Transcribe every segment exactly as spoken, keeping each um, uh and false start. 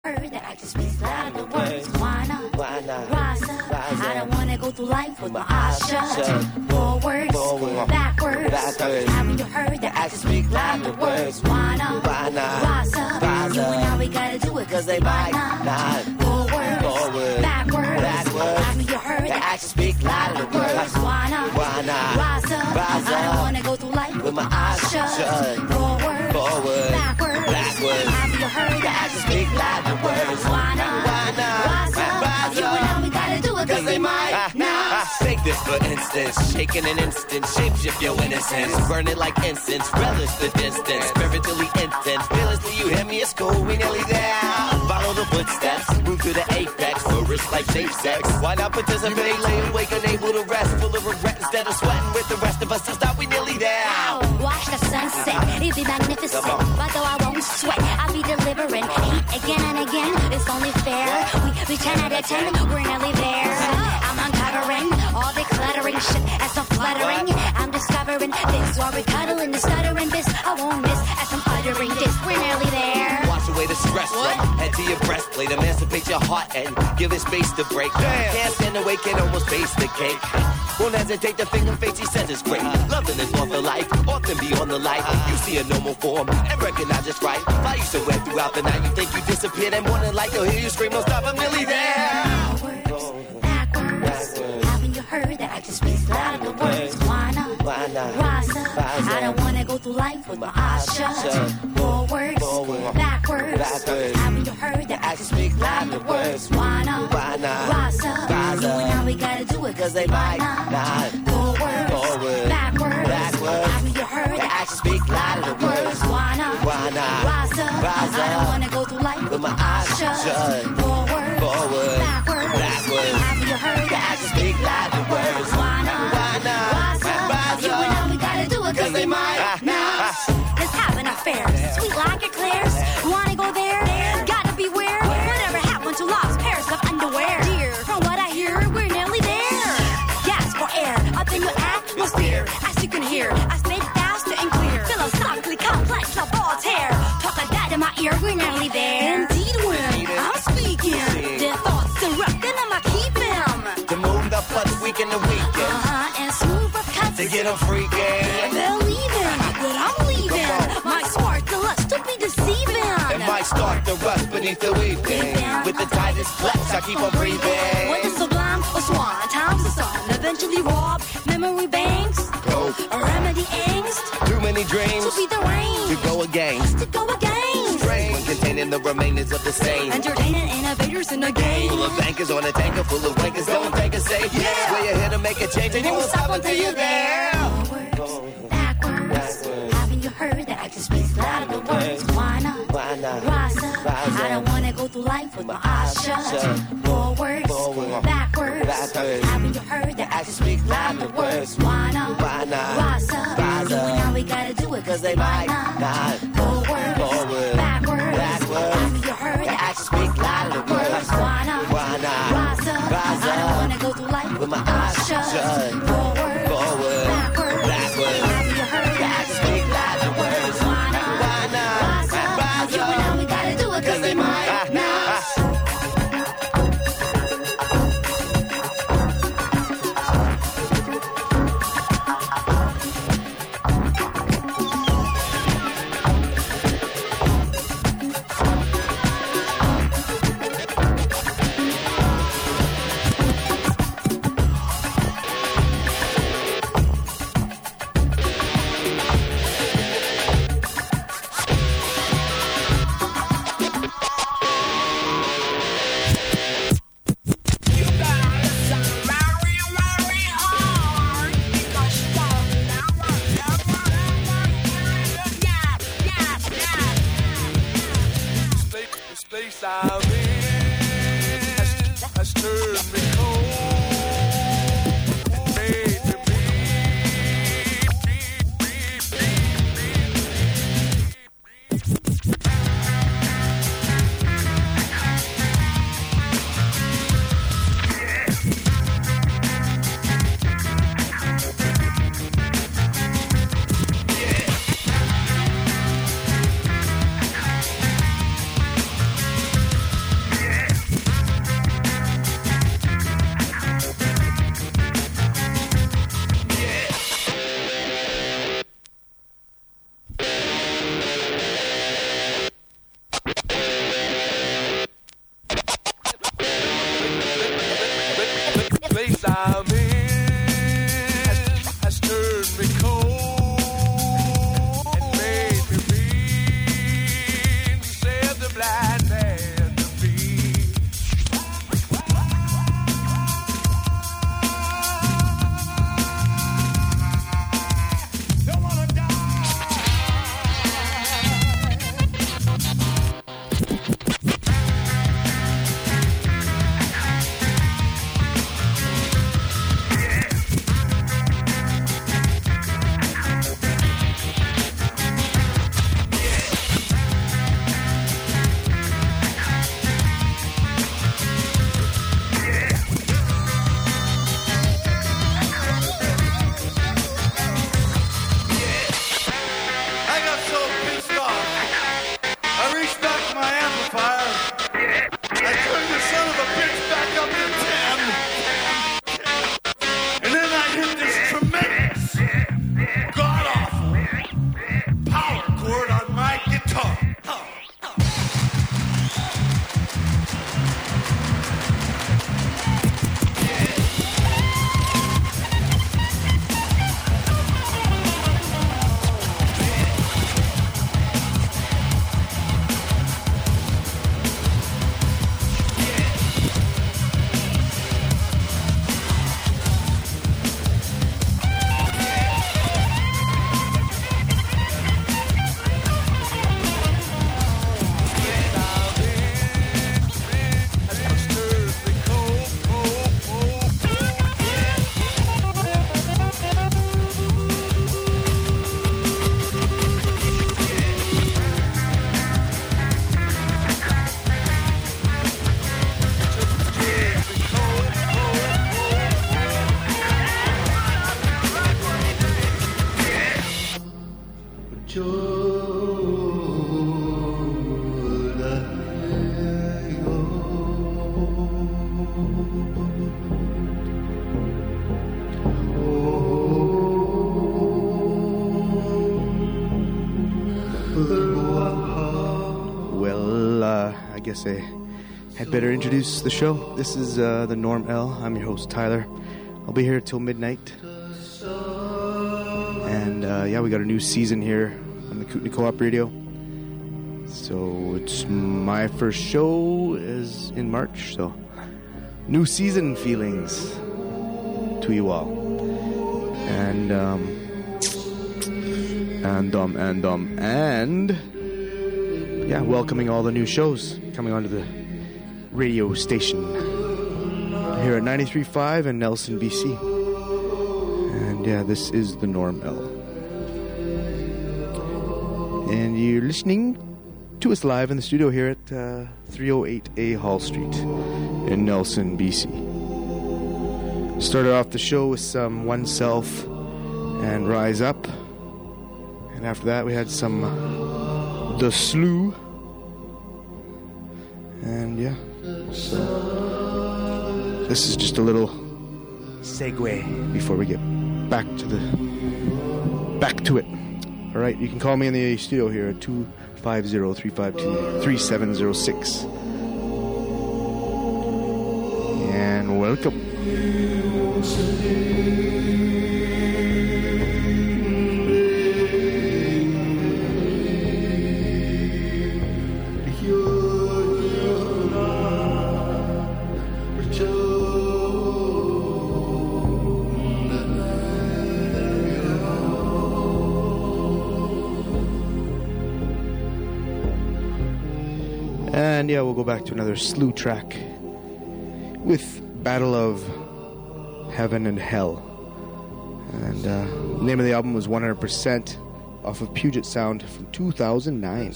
heard that I can speak louder words? Why not? Why not? Rise up. Rise I don't up. wanna go through life with my eyes shut. shut. Forwards, Forward. backwards. Backwards. Haven't you heard that I can speak louder words? Why not? Why not? Rise up. Rise You up. and I, we gotta do it, Cause they might not. not. Forwards, Forward. backwards. Backwards. Haven't you heard That that I can speak louder words. Why not? Why not? Rise up. Rise I don't up. wanna go through life With my eyes shut. shut. Forward, Forward. backwards. Backwards. Haven't you heard that I can speak louder words? Why not? Why not? Rise up. Rise You up. and I, we gotta do it, cause they might Ah, not. ah, Take this for instance, shake in an instant, shapeshift your innocence, burn it like incense, relish the distance, spiritually intense, fearlessly you hear me, it's cool, we nearly there. Follow the footsteps, move to the apex, flourish like safe sex. Why not participate, lay awake, unable to rest, full of regret instead of sweating with the rest of us to stop, we nearly there. Watch the sunset, it'd be magnificent. Come on. But though I won't sweat, I'll be delivering heat again and again. It's only fair. We, we ten out of ten, we're nearly there. I'm uncovering all the cluttering shit as so fluttering. I'm discovering this while we're cuddling the stuttering this. I won't miss as I'm uttering this. We're nearly there. Wash away the stress, What? from head to your breastplate, emancipate your heart and give it space to break. Damn. Can't stand away, can almost face the cake. Won't hesitate to finger face, he says it's great. Loving is more for life, often beyond the light. You see a normal form and recognize it's right. Fly you somewhere throughout the night, you think you disappeared and more than like you'll hear you scream, don't stop, I'm nearly there. Forwards, backwards. Haven't you heard that I can speak louder words? Why not? Why not? Rise up. Rise I up. don't wanna go through life with my eyes shut. shut. Forwards, Forward. backwards. Backwards. Haven't you heard that I can speak louder words? Why not? Why not? Rise up. Rise You up. and I, we gotta do it, Cause they might not. not. Forwards, Forward. backwards. Backwards. Haven't you heard That I that can speak louder words. Why not? Why not? Rise up. Rise I don't up. wanna go through life With my eyes shut. Forward, Forward. backwards. Backwards. Haven't you heard That I that can speak louder words. Why not? Why not? Rise up. Rise You and up. I, we gotta do it, cause they might Ah, not. ah. Let's have an affair. Sweet like eclairs. Wanna go there? Gotta beware. Whatever happened to lost pairs of underwear? Dear, from what I hear, we're nearly there. Gas for air, up in your atmosphere. As you can hear, I spit faster and clear. Philosophically complex, like Voltaire. Talk like that in my ear, we're nearly there. Indeed, when I'm speaking, their thoughts erupt, and I'ma keep them. To move the butts week in the weekend. Uh-huh, and smooth up cuts. To get them freaking. They're leaving, but I'm leaving. My spark, the lust to be deceiving. It might start to rust beneath the weeping. With the tightest flex, I keep on breathing. When the sublime or swan, times the sun, eventually rob memory banks. Go. A remedy angst. Too many dreams To be the range. to go against. To go against. Strange, containing the remainders of the same. Entertaining innovators in the game. Full of bankers on a tanker, full of wankers, don't take a say. Yeah, where you're here to make a change, and you won't stop until you're there. Forwards, backwards. Haven't you heard that I can speak louder words? Why not? Why not? Rise up. Rise I up. don't wanna go through life with my eyes shut. shut. Forwards, Forward. backwards. Backwards. Haven't you heard that I can speak louder words? Why not? Why not? Rise up. Rise You up. and I, we gotta do it, Cause they might not. Forwards, Forward. backwards. Backwards. Haven't you heard That I that can speak louder words. Why not? Why not? Rise up. Rise I don't up. wanna go through life With my eyes shut. Forward, Forward. backwards. Backwards. Haven't you heard That I can speak louder words. Why not? Why not? Rise up. Rise You and I, we gotta do it, cause they might Ah, not. ah. Space I'm in has, has turned me cold. Made me Well, uh, I guess I had better introduce the show. This is uh, the Norm L. I'm your host, Tyler. I'll be here till midnight. And uh, yeah, we got a new season here on the Kootenai Co-op Radio. So it's my first show is in March. So new season feelings to you all. And um, and um and um and yeah, welcoming all the new shows coming onto the radio station here at ninety-three point five in Nelson, B C. And yeah, this is the Norm L. And you're listening to us live in the studio here at uh, three oh eight A Hall Street in Nelson, B C. Started off the show with some Oneself and Rise Up. And after that we had some The Slew. And yeah, so this is just a little segue before we get back to the back to it. All right, you can call me in the studio here at two five zero, three five two, three seven zero six. And welcome. And yeah, we'll go back to another slew track with Battle of Heaven and Hell. And uh, the name of the album was one hundred percent off of Puget Sound from two thousand nine.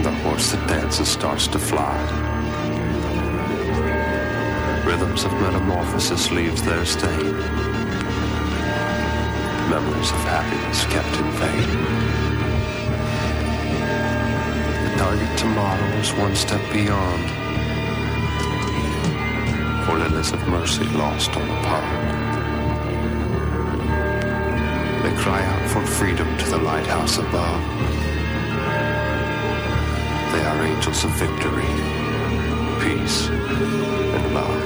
the horse that dances starts to fly. Rhythms of metamorphosis leaves their stain. Memories of happiness kept in vain. The target tomorrow is one step beyond. For lilies of mercy lost on the pond. They cry out for freedom to the lighthouse above. They are angels of victory, peace, and love.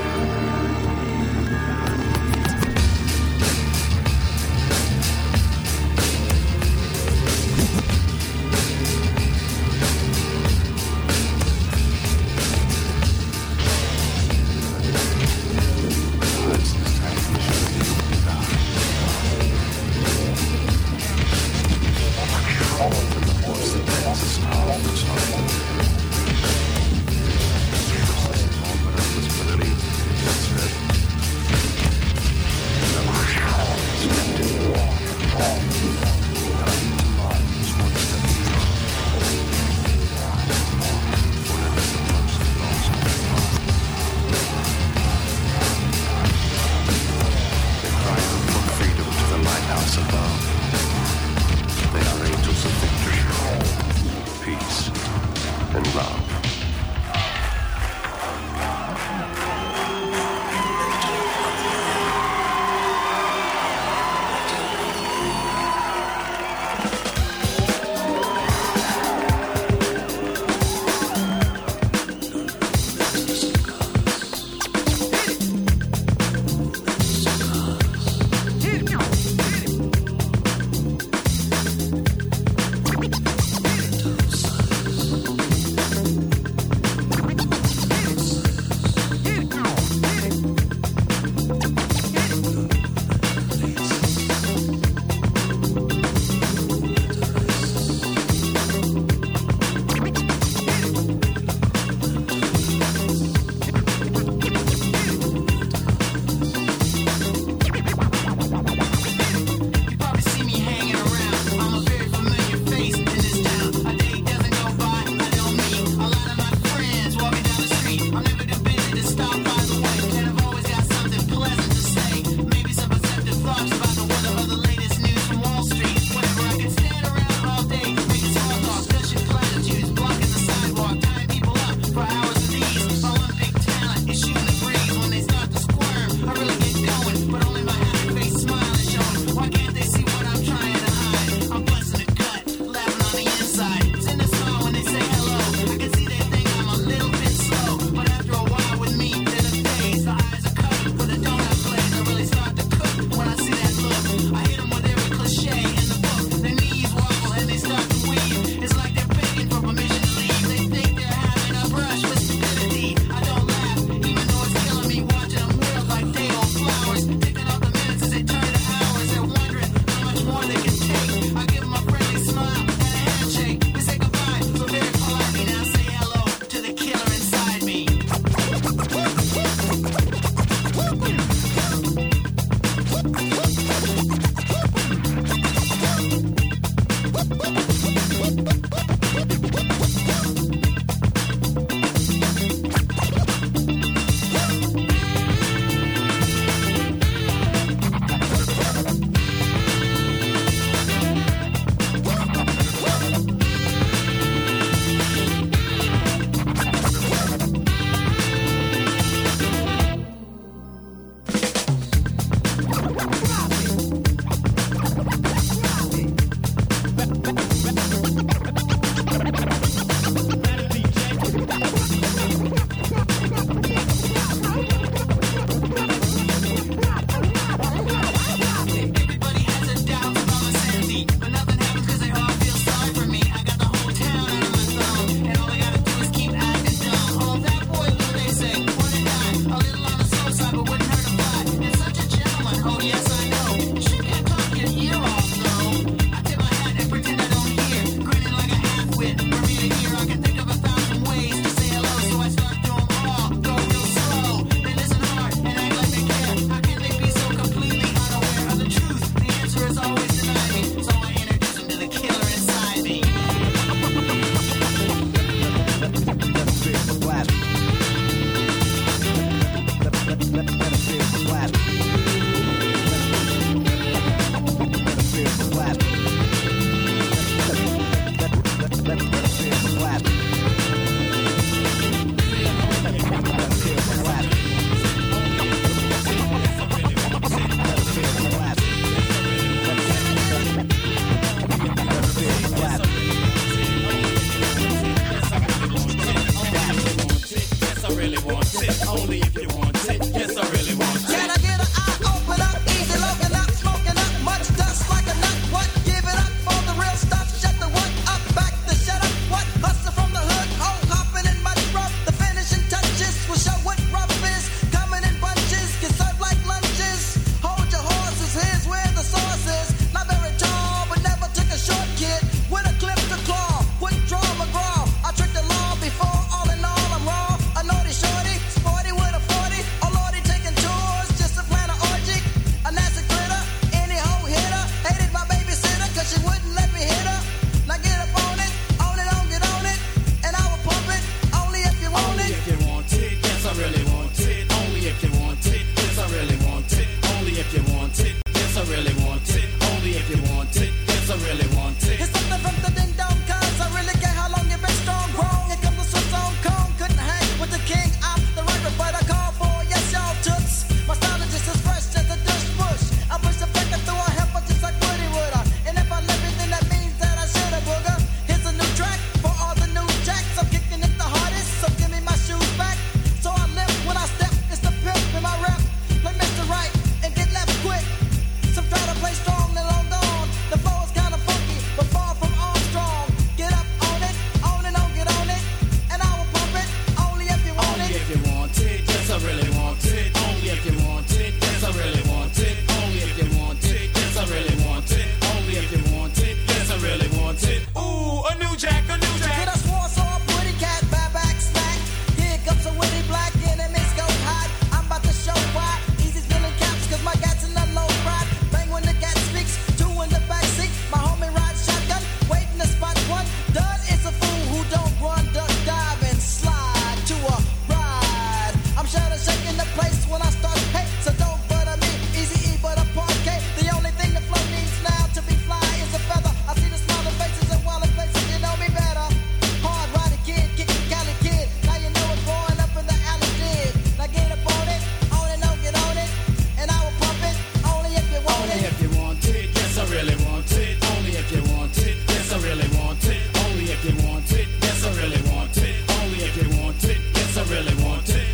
only if you want it. Yes, I really want it. Can I get an eye open up, easy loading up, smoking up, much dust like a nut. What? Give it up for the real stuff. Shut the what up, back the shut up. What? Hustle from the hood, oh hopping in mud rough. The finishing touches will show what rough is. Coming in bunches, get served like lunches. Hold your horses, here's where the source is. Not very tall, but never took a short kid. With a clip to claw, with draw McGraw. I tricked the law before, all in all I'm raw. A naughty shorty, sporty with a forty. Oh lordy, taking tours, just to plan an orgy. A nasty critter, any hoe hitter. Hated my babysitter, cause she wouldn't let me hit her. Now get up on it, on it, on, get on it. And I will pump it, only if you want Only it. if you want it, yes, I really want it. Only if you want it, yes, I really want it. Only if you want it, yes, I really want it. Only if you want it, yes, I really want it. It's something from the ding dong, cause I really care how long you've been strong, grown. Here comes the Swiss on cone, couldn't hang with the king. I'm the right but I call for, yes, y'all toots. My style is just as fresh as a dish bush. I push the breaker through a heifer just like Woody would. And if I live it, then that means that I should have booger. Here's a new track for all the new jacks. I'm kicking it the hardest, so give me my shoes back. So I lift when I step, it's the pimp in my rep. Play Mister Right and get left quick. Some try to play strong and long gone. The flow is kinda funky, but far from Armstrong. Get up on it, on and on, get on it. And I will pump it, only if you want Only it. if you want it, yes, I really want it. Only if you want it, yes, I really want it. Only if you want it, yes, I really want it. Only if you want it, yes, I really want it. Ooh, a new jack, a new jack. Get a swan saw, pretty cat, bad back snack. Here comes a witty black enemies go hot. I'm about to show why. Easy spilling caps, cause my gat's in the low ride. Bang when the gat speaks, two in the back seat. My homie rides shotgun, waiting to spot one. Dud is a fool who don't run, duck, dive, and slide to a ride. I'm sure shaking the place when I start. Hey, so don't butter me. Easy E, but a parquet. The only thing the flow needs now to be fly is a feather. I see the smiling faces and wild places, you know me better. Hard riding kid, kicking Cali kid. Now you know it's growing up in the alley did. Now get up on it, on and on, get on it. And I will pump it, only if you want Only it. if you want it, yes, I really want it. Only if you want it, yes, I really want it. Only if you want it, yes, I really want it. Only if you want it, yes, I really want it.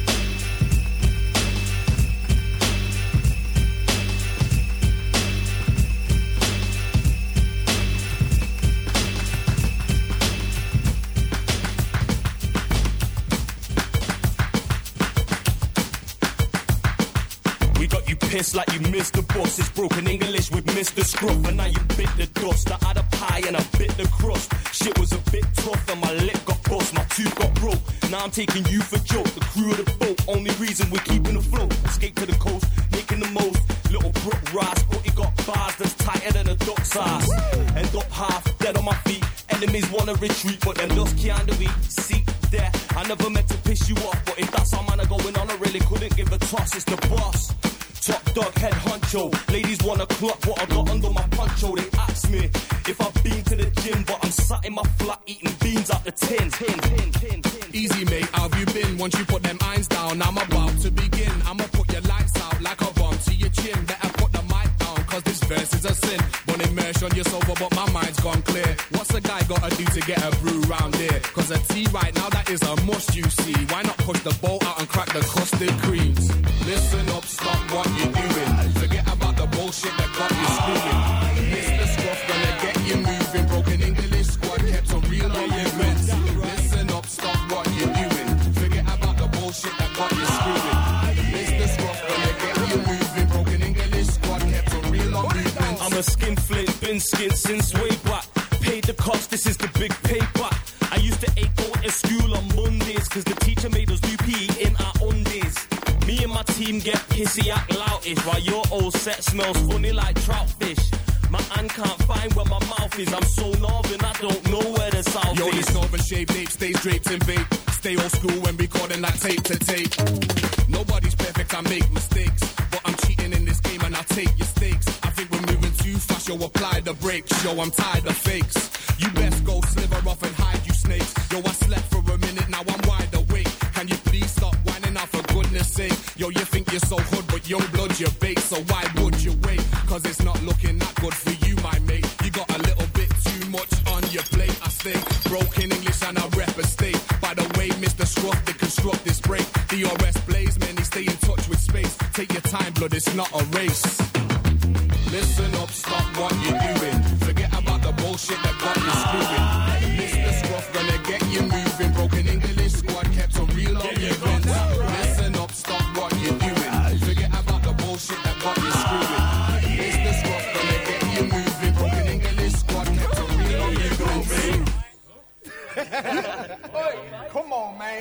We got you pissed like you missed the boss. It's broken English with Mister Scruff. And now you bit the dust. I had a pie and I bit the crust. Shit was a bit tough and my lip got bust. My tooth got broke. Now I'm taking you for joke. The crew of the boat, only reason we're keeping afloat. Escape to the coast, making the most. Little Brook Rise, but it got bars that's tighter than a duck's ass. End up half dead on my feet. Enemies wanna retreat, but them just can't do it. See there, I never meant to piss you off, but if that's how man are going on, I really couldn't give a toss. It's the boss. Top dog, head honcho. Ladies wanna clock what I got under my poncho. They ask me if I've been to the gym, but I'm sat in my flat eating beans out the tin. tin, tin, tin, tin. Easy, mate, how have you been? Once you put them irons down, I'm about to begin. I'ma put your lights out like a bomb to your chin. Better put the mic down, cause this verse is a sin. One immersion, you're sober, but my mind's gone clear. What's a guy gotta do to get a brew round here? Cause a tea right now, that is a must, you see. Why not push the bowl out and crack the custard creams? Listen up, stop what you're doing. Forget about the bullshit that got you screwing. Mister Scruff gonna get you moving. Broken English squad kept on real movements. Listen up, stop what you're doing. Forget about the bullshit that got you screwing. Mister Scruff gonna get you moving. Broken English squad kept on real movements. I'm a skin flint, been skin since way back. Paid the cost, this is the big payback. I used to hate going to school on Mondays, cause the teacher made us do P E in our undies. Me and my team get pissy, act loutish, while your old set smells funny like trout fish. My hand can't find where my mouth is. I'm so northern, I don't know where the south Yo, is. this northern shaped nape stays draped in vape. Stay old school when recording that tape to tape. Nobody's perfect, I make mistakes, but I'm cheating in this game and I'll take your stakes. I think we're moving too fast, yo, apply the brakes. Yo, I'm tired of fakes. You best go sliver off and hide, you snakes. Yo, I slept for a minute, now I'm wide awake. Can you please stop whining out for goodness sake? Yo, you think you're so hood, but young blood you're bait, so why would you wait? Cause it's not looking that good for you, my mate. You got a little bit too much on your plate. I stay broken English and I rep a state. By the way, Mister Scruff, the construction struck this break. The R S blaze, man, they stay in touch with space. Take your time, blood, it's not a race. Listen up, stop what you're doing. Forget about the bullshit that got you screwing. Mister Scruff gonna get you moving. Broken English squad kept a real on your events. Listen up, stop what you're doing. Forget about the bullshit that got you screwing. Mister Scruff gonna get you moving. Broken English squad kept a real on your events. Hey, come on, man.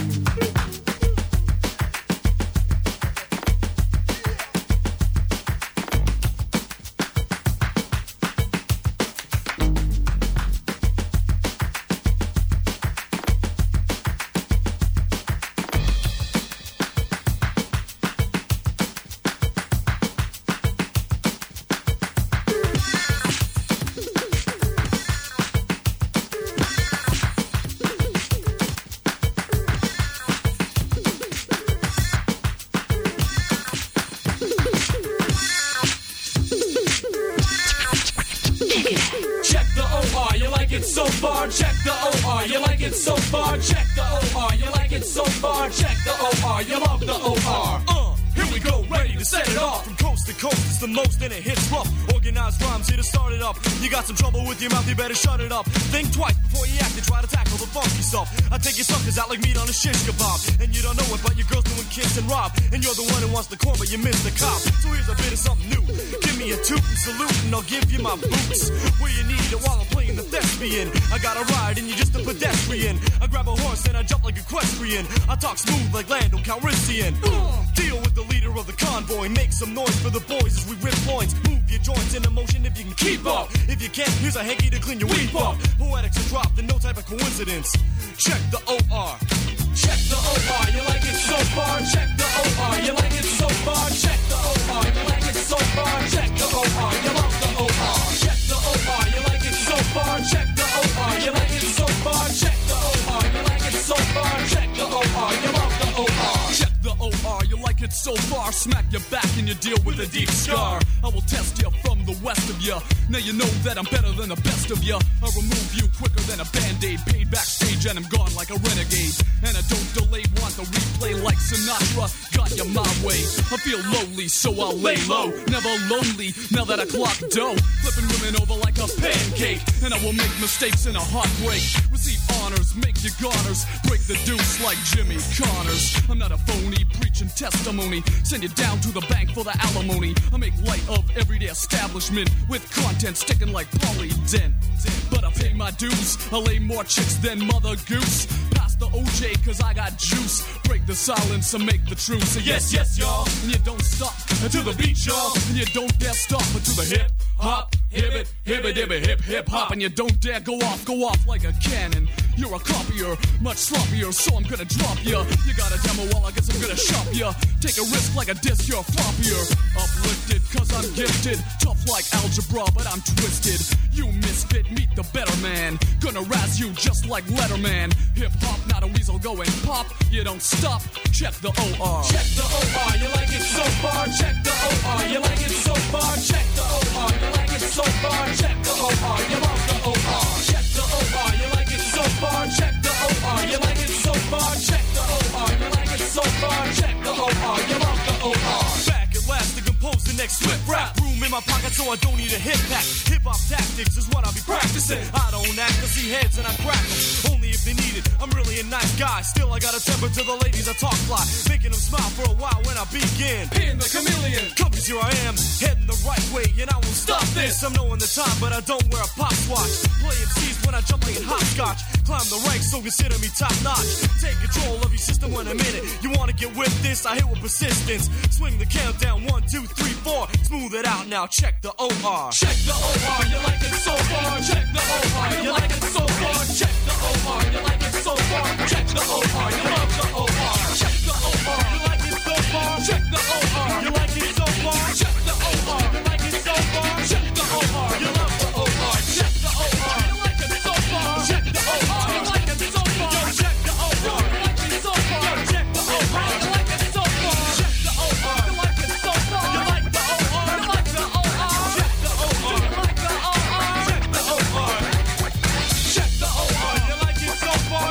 So far, check the O R. You like it so far, check the O R. You like it so far, check the O R. You love the O R. Uh, here we go, ready to set it off. From coast to coast, it's the most and it hits rough. Organized rhymes here to start it up. You got some trouble with your mouth, you better shut it up. Think twice before you act and try to tackle the funky stuff. I take your suckers out like meat on a shish kebab. And you don't know it, but your girl's doing kiss and rob. And you're the one who wants the corn, but you miss the cop. So here's a bit of something new. Give me a toot and salute, and I'll give you my boots. Where you need it while I'm playing the thespian. I got a ride, and you're just a pedestrian. I grab a horse, and I jump like equestrian. I talk smooth like Lando Calrissian. Uh, deal with the leader of the convoy. Make some noise for the boys as we rip points. Move your joints into motion if you can keep up. If you can't, here's a hanky to clean your weep up. Poetics are dropped and no type of coincidence. Check the O R. Check the O R. You like it so far? Check the O R. You like it so far? Check the O R. You like it so far? Check the O R. You love the O R. Check the O R. You like it so far? Check the O R. You like it so far? Check the O R. You like it so far? Check the O R. You love the O R. Check the O R. You like it so far? Smack your back and you deal with a deep scar. I will test you from the west of you. Now you know that I'm better than the best of you. I'll remove you quicker than a band-aid. Paid backstage and I'm gone like a renegade. And I don't delay, want the replay like Sinatra. Got you my way. I feel lonely, so I'll lay low. Never lonely, now that I clock dough. Flipping women over like a pancake. And I will make mistakes in a heartbreak. Receive honors, make your garners. Break the deuce like Jimmy Connors. I'm not a phony, preaching testimony. Send you down to the bank for the alimony. I make light of everyday establishment with content sticking like Polydent. But I pay my dues. I lay more chicks than Mother Goose. Pass the O J cause I got juice. Break the silence and make the truth. Say yes, yes, y'all. And you don't stop until the beat, y'all. And you don't dare stop until the hip hop. Hip it, hip it, hip it, hip, hip hop. And you don't dare go off, go off like a cannon. You're a copier, much sloppier, so I'm gonna drop ya. You got a demo, well I guess I'm gonna shop ya. Take a risk like a disc, you're floppier. Uplifted, cause I'm gifted. Tough like algebra, but I'm twisted. You misfit, meet the better man. Gonna razz you just like Letterman. Hip hop, not a weasel going pop. You don't stop, check the O R. Check the O R, you like it so far. Check the O R, you like it so far. Check the O R, you like it so far. Check the O R, you love the O R. Check the O R, you like it so far. Check the O R, you like it so far. Check the O R, you like it so far. Check the O R, you love the O R. Back at last to compose the next swift rap. Room in my pocket so I don't need a hip pack. Hip hop tactics is what I'll be practicing. I don't act to see heads and I crack them. Only if they need it. I'm really a nice guy. Still I got a temper to the ladies I talk fly. Making them smile for a while when I begin. Being the chameleon. Come cause here I am. Heading the right way and I won't stop this. I'm knowing the time but I don't wear a pop watch. Play M Cs when I jump like in hopscotch. Climb the ranks so consider me top notch. Take control of your system when I'm in it. You wanna get with this? I hit with persistence. Swing the countdown. One, two, three, four. Smooth it out now. Check the O R. Check the O R. You like it so far. Check the O R. You like it so far. Check the O R. You like it so far. Check the O R. You love the O R. Check the O R. You like it so far. Check the O R. You like it so far. Check the O R. You like it so far. Check the O R. You love the O R. Check the O R. You like it so far. Check the O R. You like it so far. Check the O R. You like it so far. Check the O R. You like it so far. Check the O R. You like it so far. You like the O R. You like the O R. Check the O R. You like the O R. Check the O R. Check the O R. You like it so far.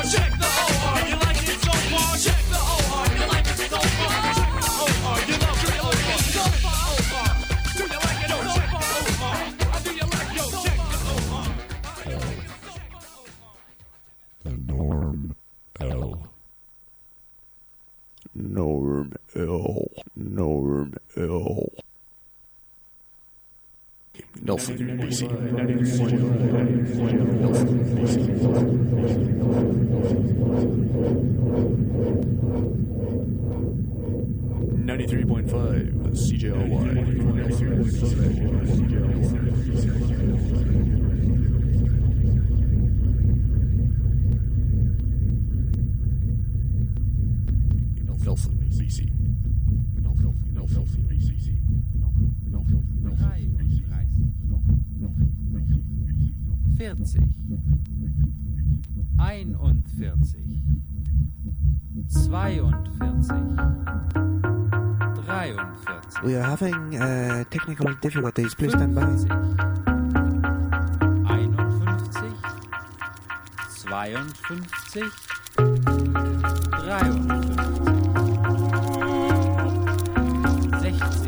Norm L. Norm L. Nelson, B C. ninety-three point five C J L Y. Nelson, B C. Nelson, B C. vierzig, einundvierzig, zweiundvierzig, dreiundvierzig. We are having uh, technical difficulties. Please stand by. einundfünfzig, zweiundfünfzig, dreiundfünfzig, sechzig,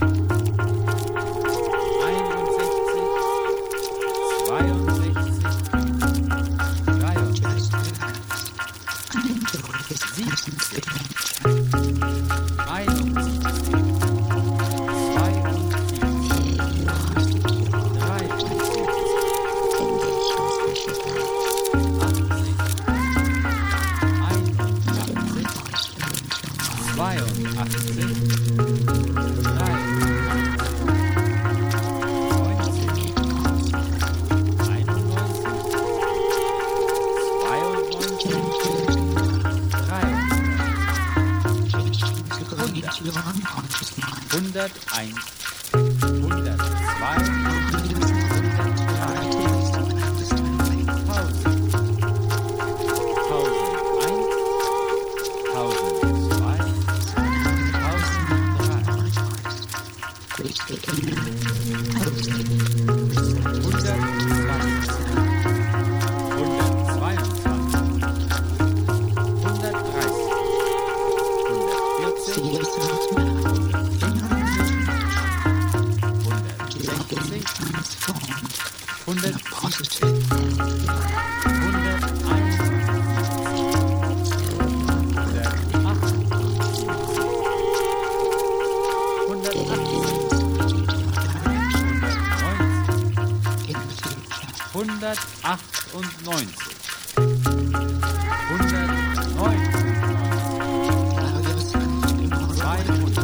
einundsechzig, zweiundsechzig, siebzig, einundsiebzig, hunderteins, hundertzwei, hundertdrei, tausend, tausendeins, tausendzwei, tausenddrei, hundertzwanzig, hundertzweiundzwanzig, hundertdreißig, hundertvierzig, hundertsiebzig, hundertachtundneunzig, hundertneunzig, zweihundert,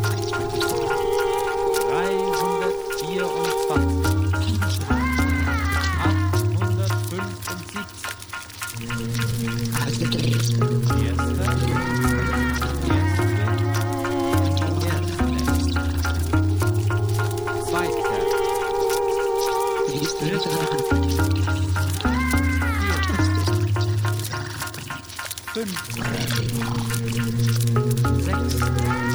dreihundertvierundzwanzig, achthundertfünfundsiebzig, erster, erster, erster, zweiter, dritter, fünfter, sechster,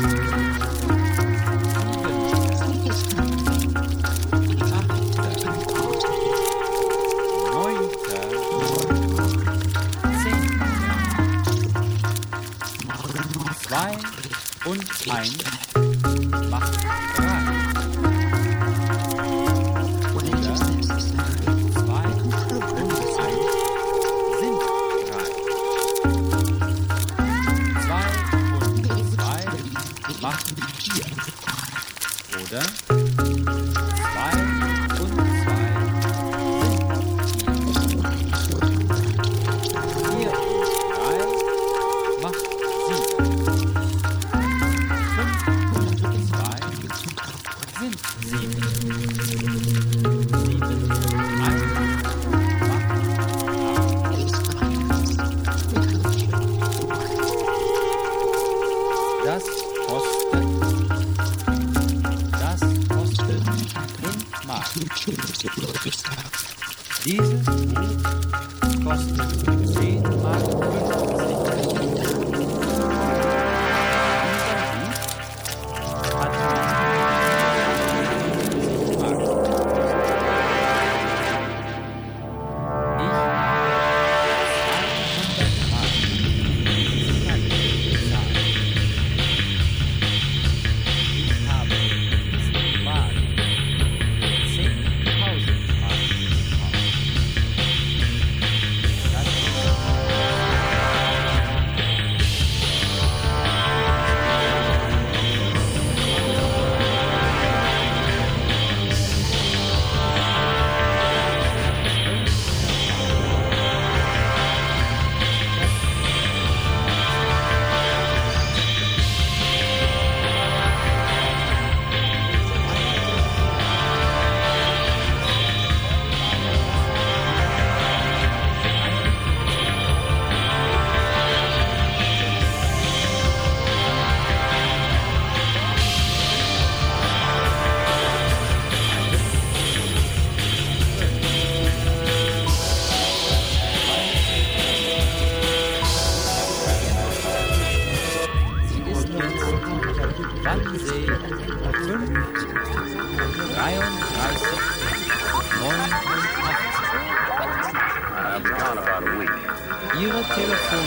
siebenter, achter, neunter, zehnter, zwei und eins macht drei. Oder zwei und eins sind drei. Zwei und zwei macht vier. Oder zwei und zwei sind vier. Vier und drei macht sieben. Fünf und zwei sind sieben. Sieben und eins macht acht. Das kostet, das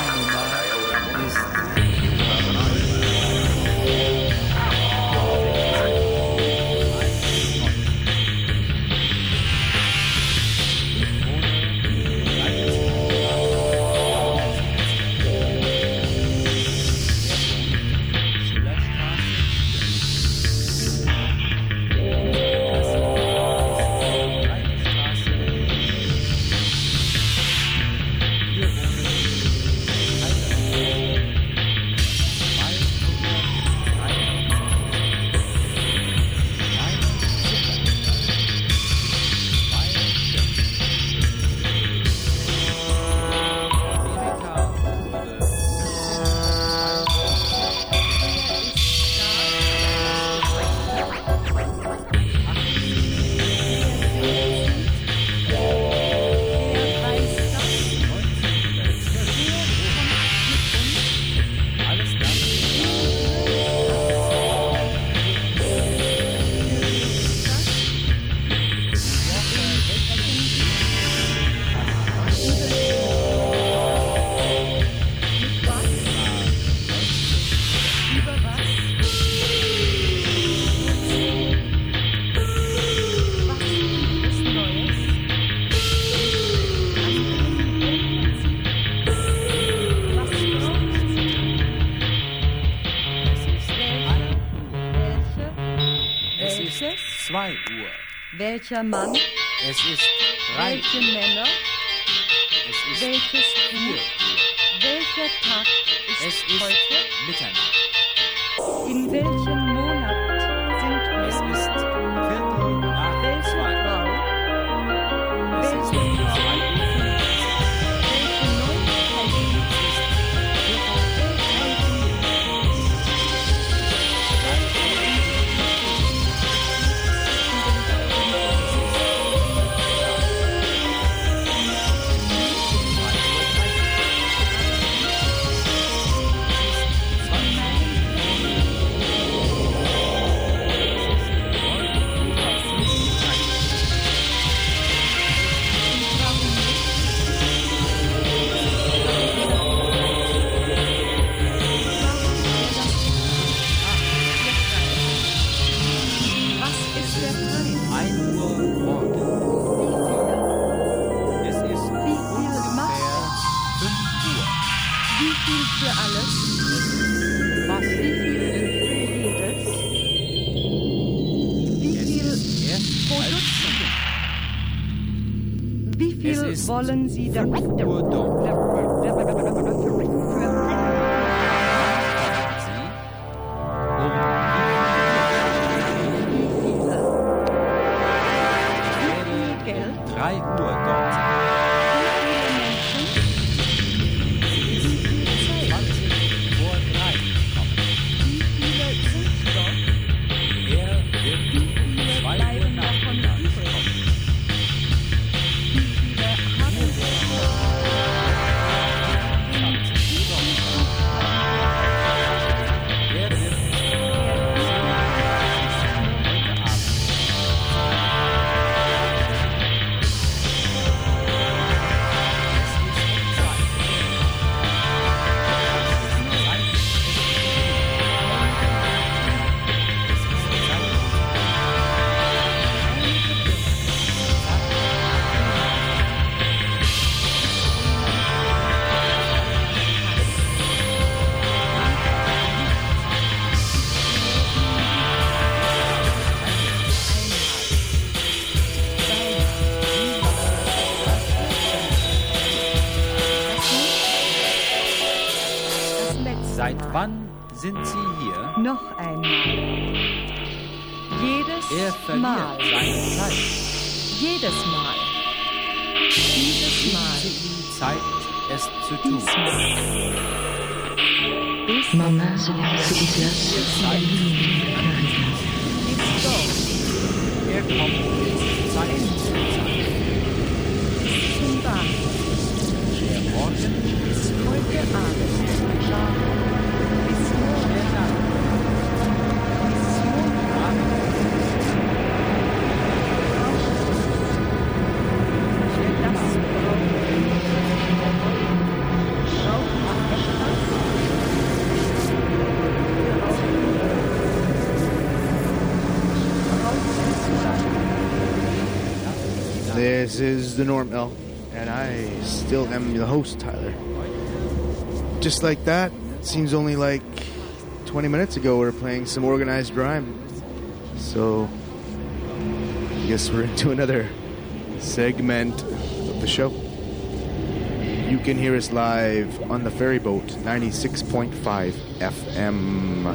Nummer ist zwei Uhr. Welcher Mann? Es ist drei Welche Uhr. Männer? Es ist Welches vier Buch? Uhr. Welcher Tag ist, Es ist heute? Mitternacht. In welchem Monat sind wir? Es ist Viertel nach Welche zwei. Frau? Es ist Welche Frau? zwei Uhr fünfzig. Welche Neuigkeit gibt es? Für alles? Was? Wie viel für jedes? Wie viel pro Dutzend? Wie viel wollen Sie da? drei Uhr dort. Wie viele Menschen? Vor drei kommen. Wie viele sind dort? Er wird Wie viele zwei Uhr bleiben davon nachmittags übrig? kommen. Wie viele haben Sie dort? Er wird heute Abend. Seit wann sind Sie hier? Noch einmal. Jedes Er verliert Mal. seine Zeit. Jedes Mal. Dieses Mal. Die Zeit, es zu tun. Diesmal. Bis Mamá se place de clase bis dort. Er kommt Zeit zu Zeit. Bis zum Bahnhof. Der Morgen Bis heute Abend. Bis morgen. der Nacht. Bis Montag. Das braucht braucht This is the Norm L, and I still am the host, Tyler. Just like that, seems only like twenty minutes ago we were playing some organized rhyme. So, I guess we're into another segment of the show. You can hear us live on the ferry boat, ninety-six point five F M.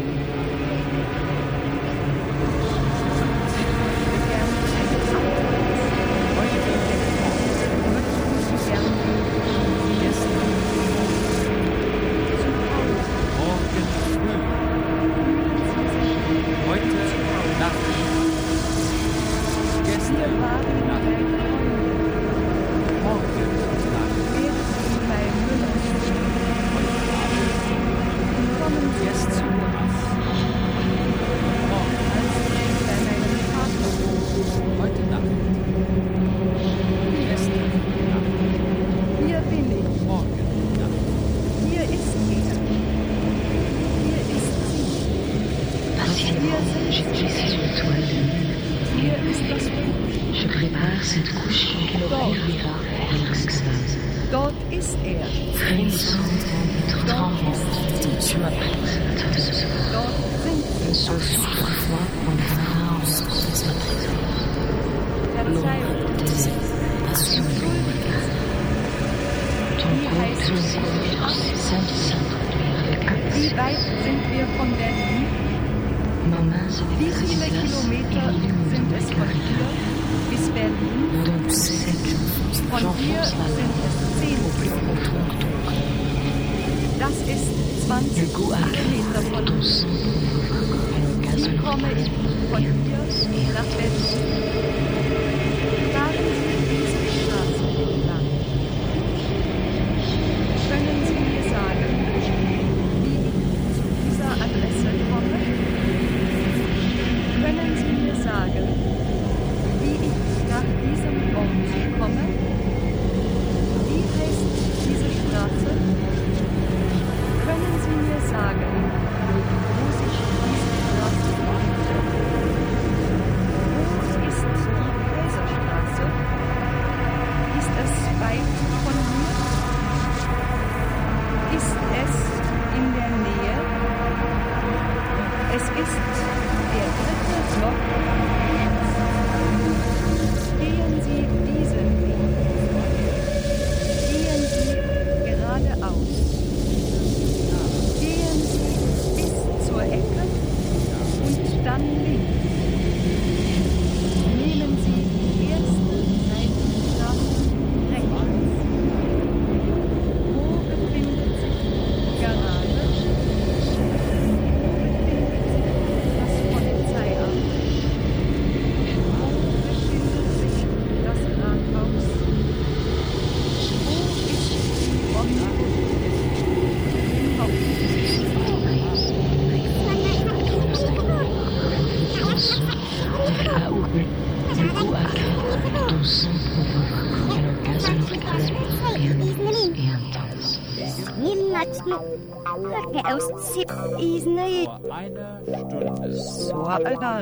Eine Stunde. Så Alter,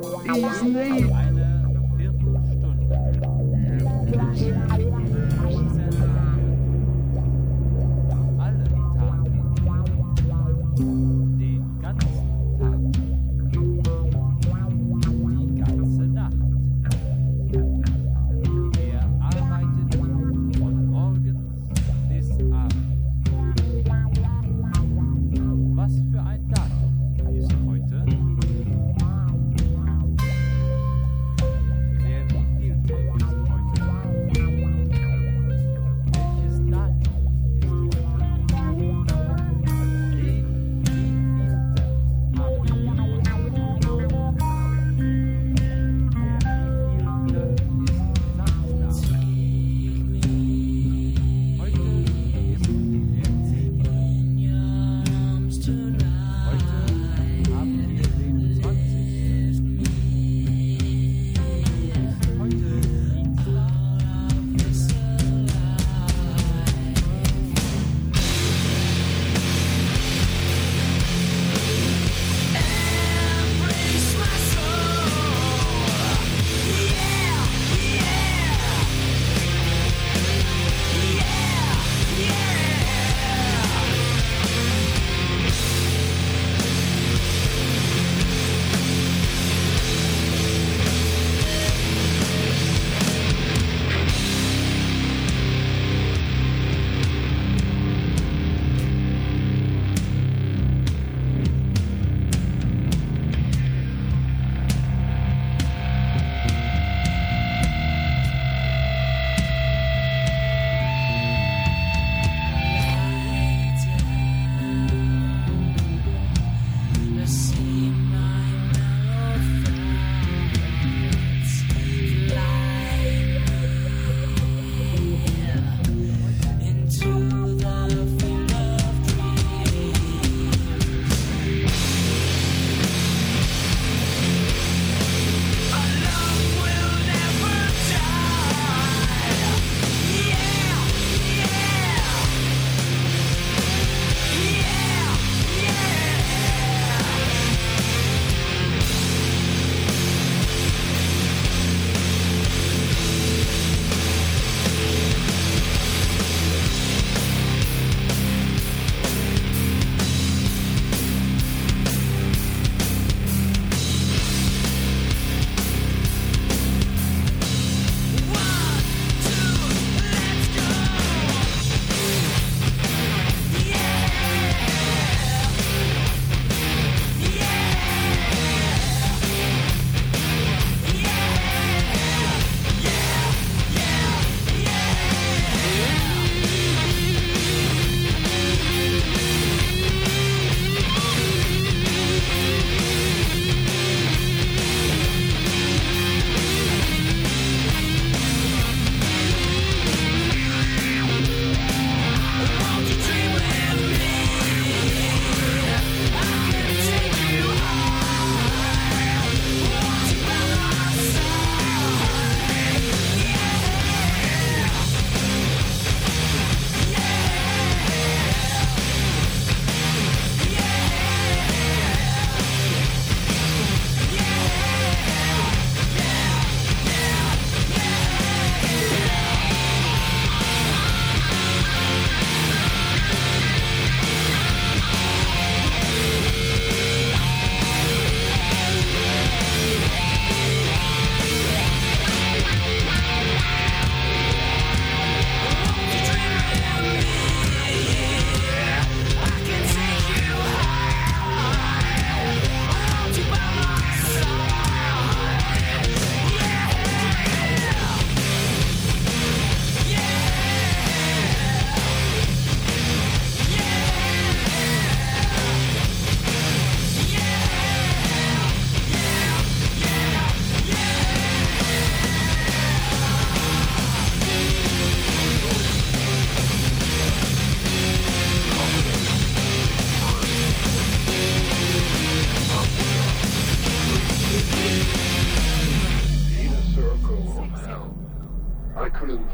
Easy.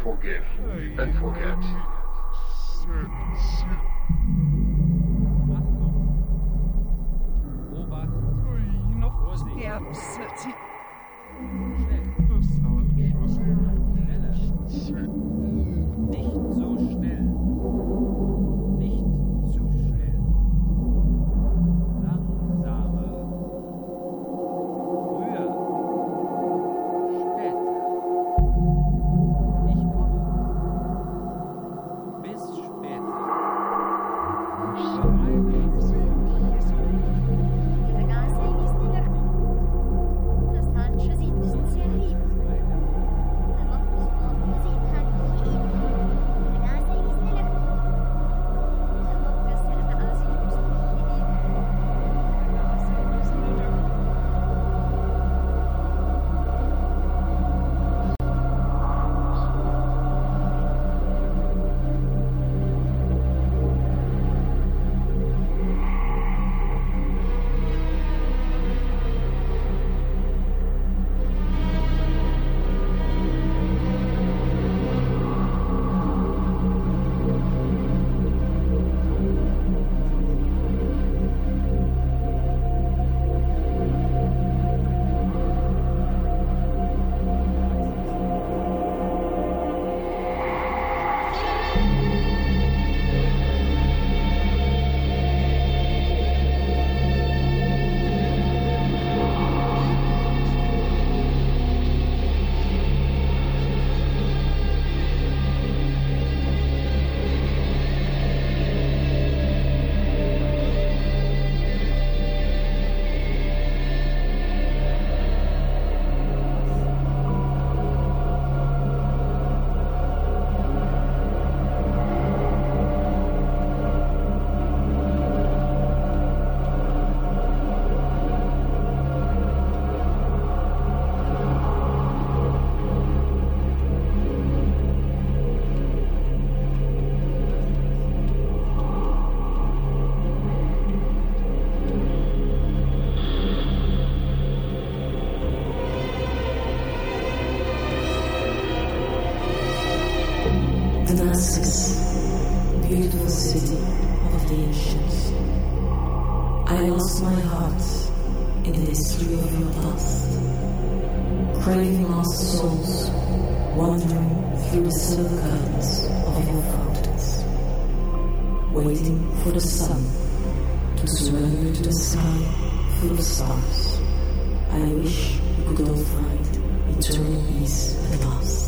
forgive and forget. Ja, City. Nicht so schnell. Nicht zu schnell. Langsamer. Früher. Später. Ich komme. Bis später. Damascus, beautiful city of the ancients. I lost my heart in the history of your past, craving lost souls, wandering through the silver curtains of your fountains, waiting for the sun to surrender to the sky full of stars. I wish we could all find eternal peace at last.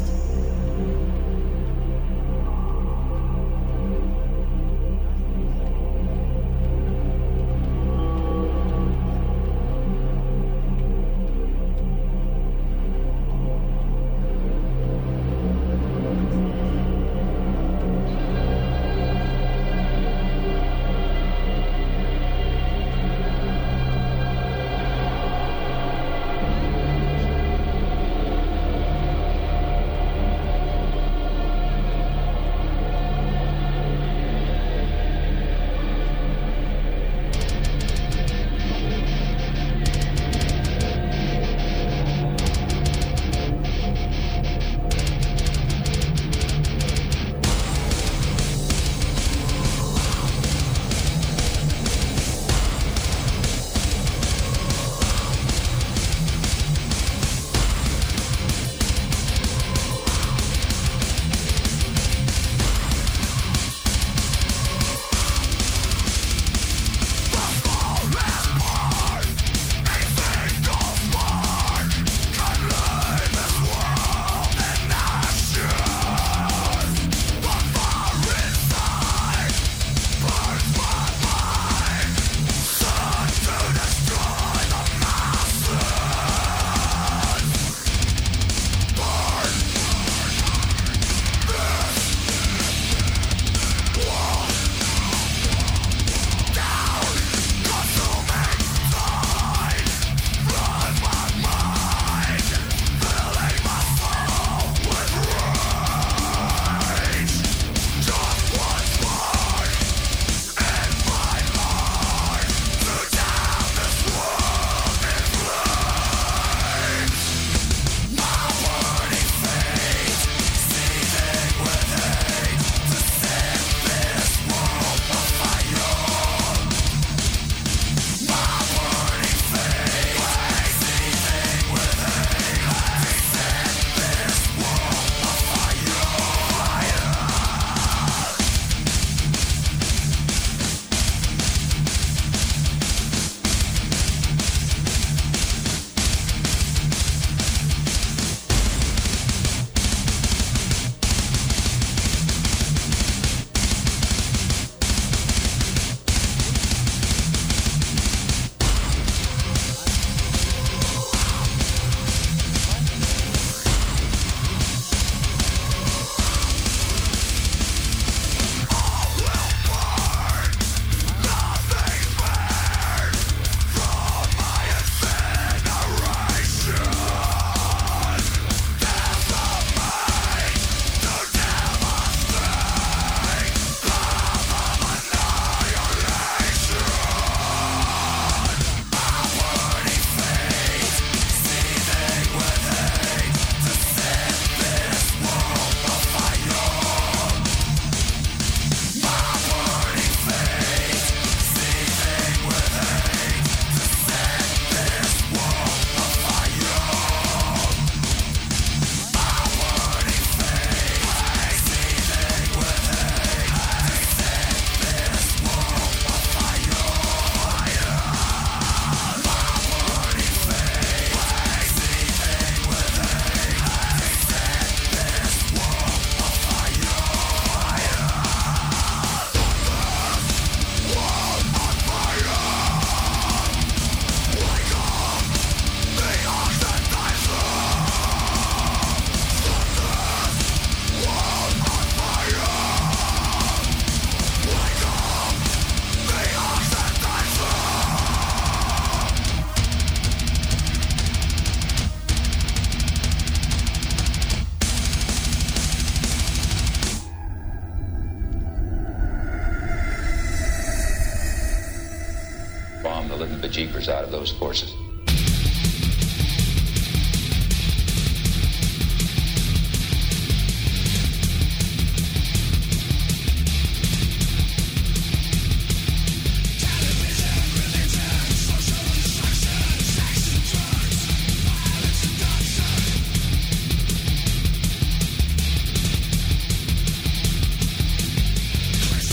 living bejeepers out of those courses.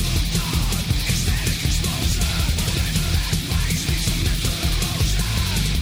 Explosion,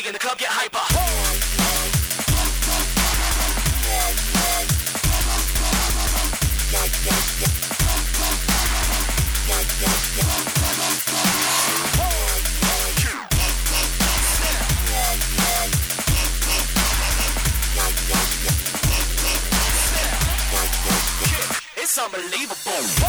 Everybody in the club get hyper. It's unbelievable.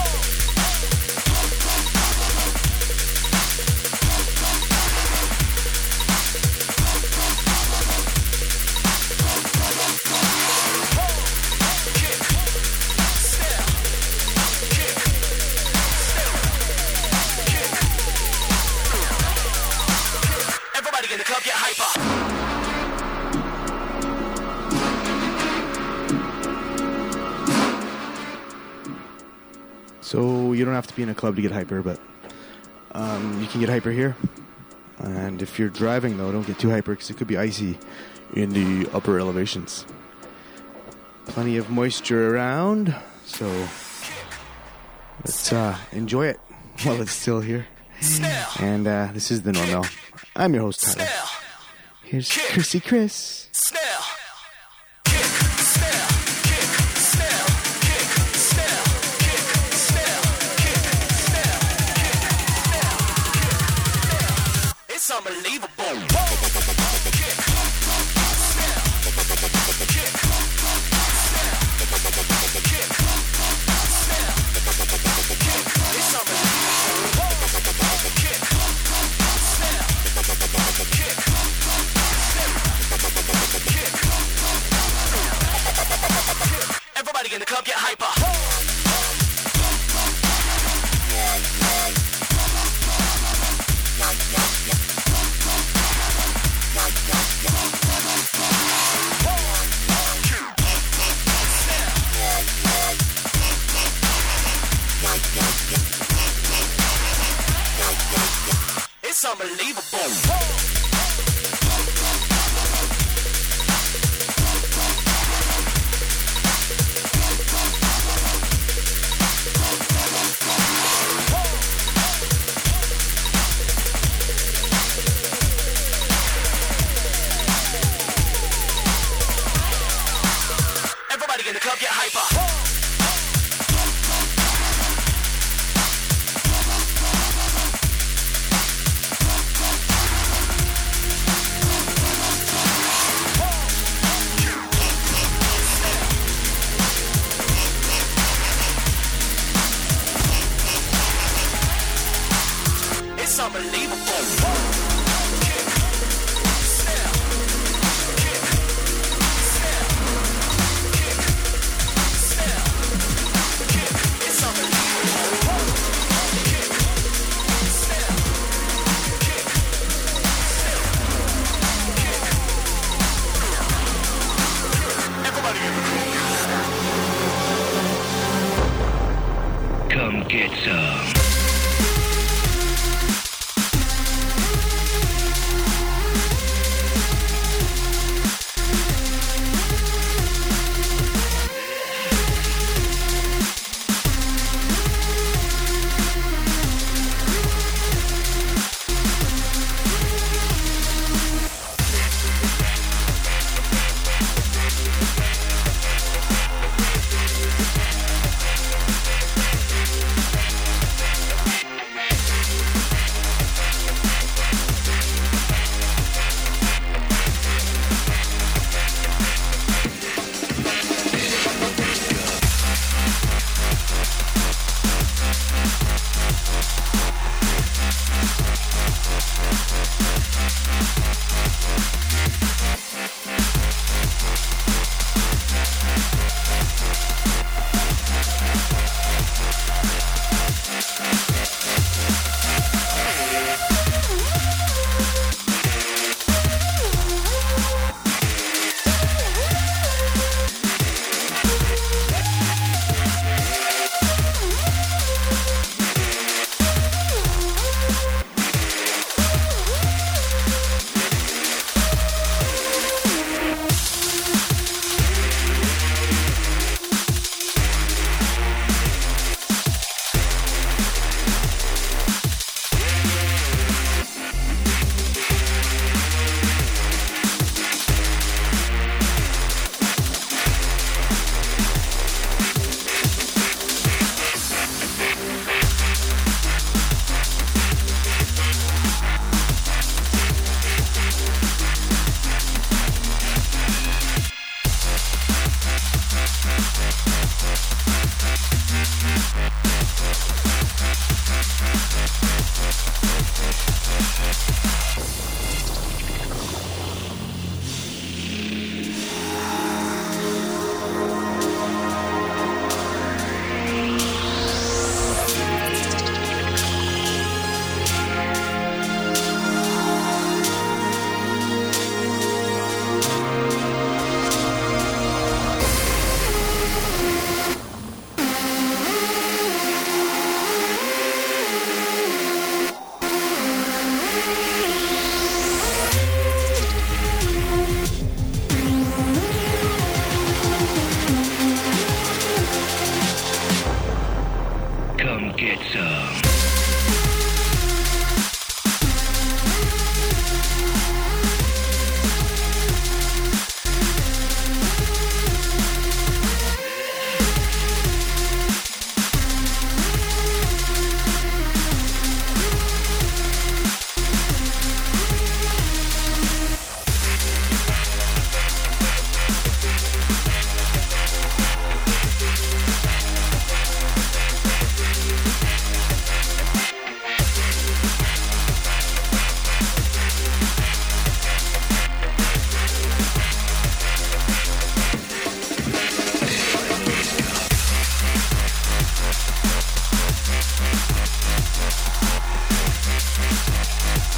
Everybody in the club get hyper. So you don't have to be in a club to get hyper, but um, you can get hyper here. And if you're driving, though, don't get too hyper because it could be icy in the upper elevations. Plenty of moisture around, so let's uh, enjoy it while it's still here. And uh, this is the Normal. I'm your host, Tyler. Here's Chrissy Chris. It's unbelievable. Everybody in the club get hyper. It's unbelievable. Everybody in the club get hyper. It's unbelievable. Come get some.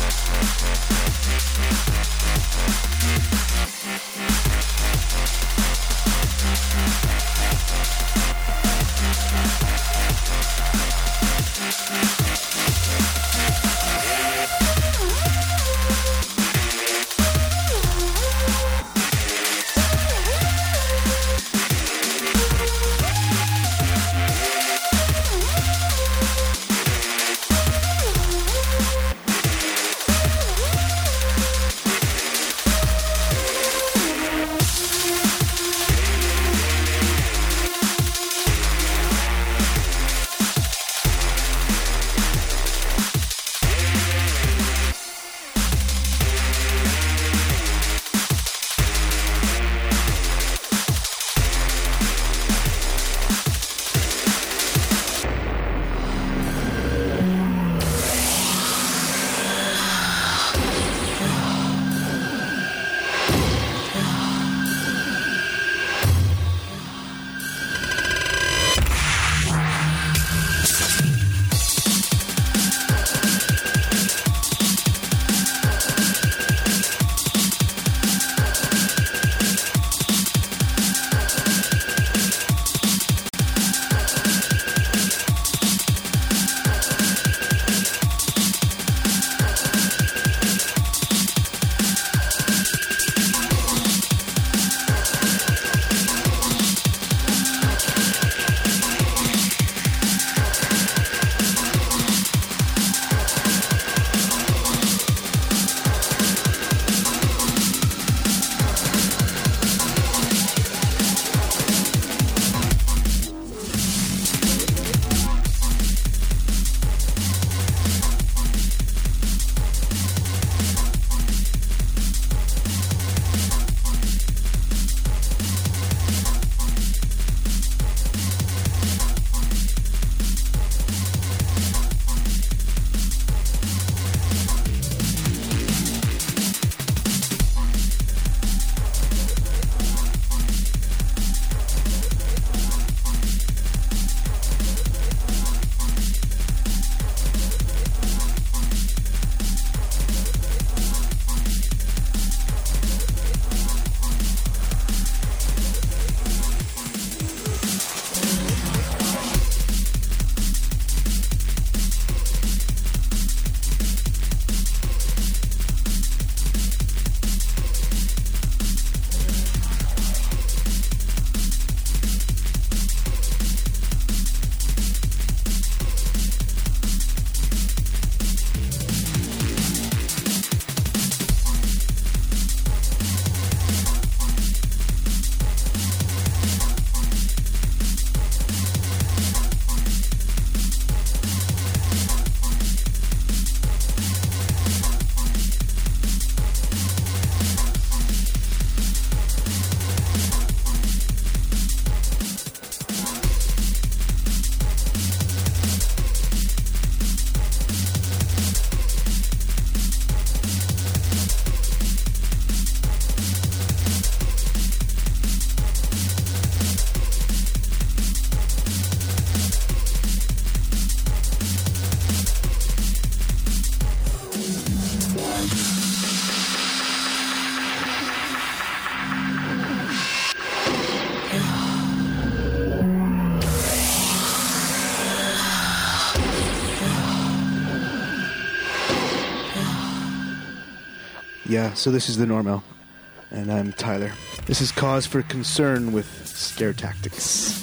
Yeah, so this is the Normal, and I'm Tyler. This is Cause for Concern with Scare Tactics.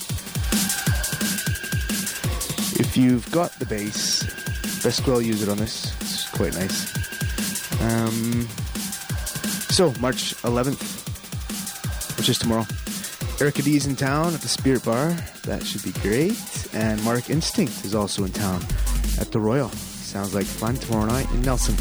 If you've got the bass, best well use it on this. It's quite nice. Um, so, March eleventh, which is tomorrow. Erica D's in town at the Spirit Bar. That should be great. And Mark Instinct is also in town at the Royal. Sounds like fun tomorrow night in Nelson.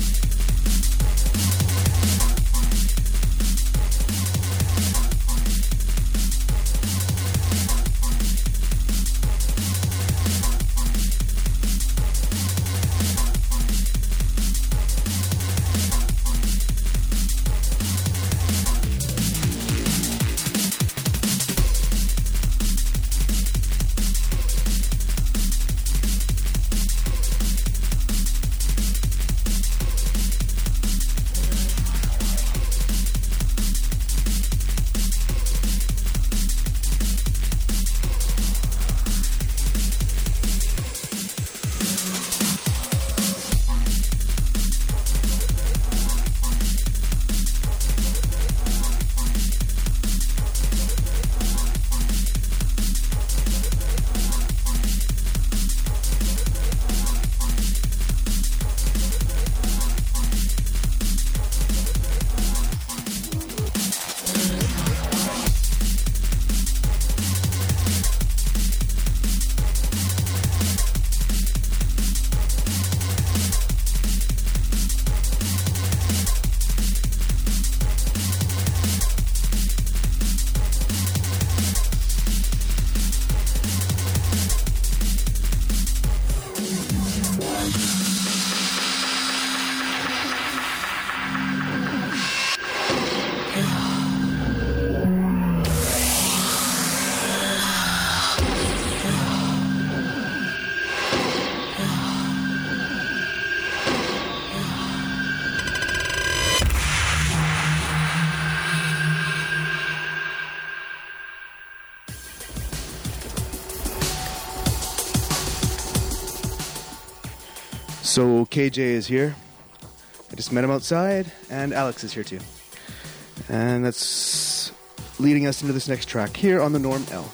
So K J is here. I just met him outside, and Alex is here too. And that's leading us into this next track here on the Norm L.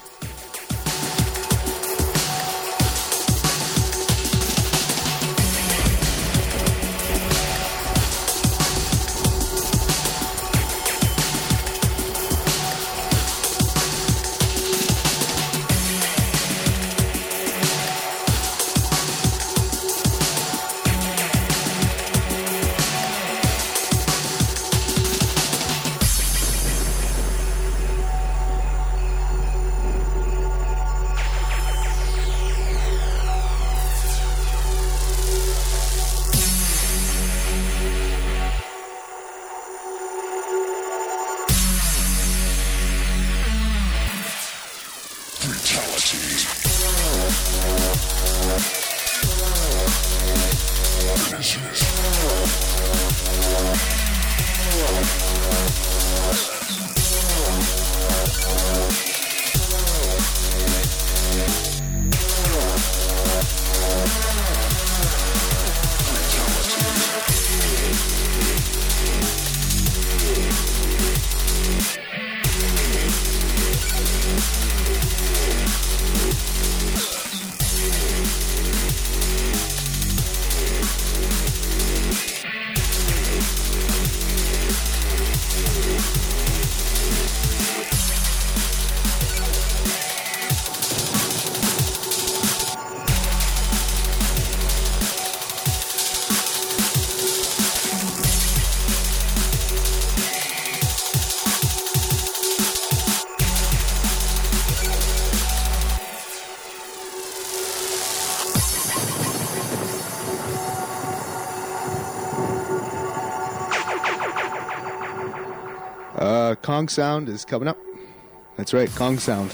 Uh, Kong Sound is coming up. That's right, Kong Sound.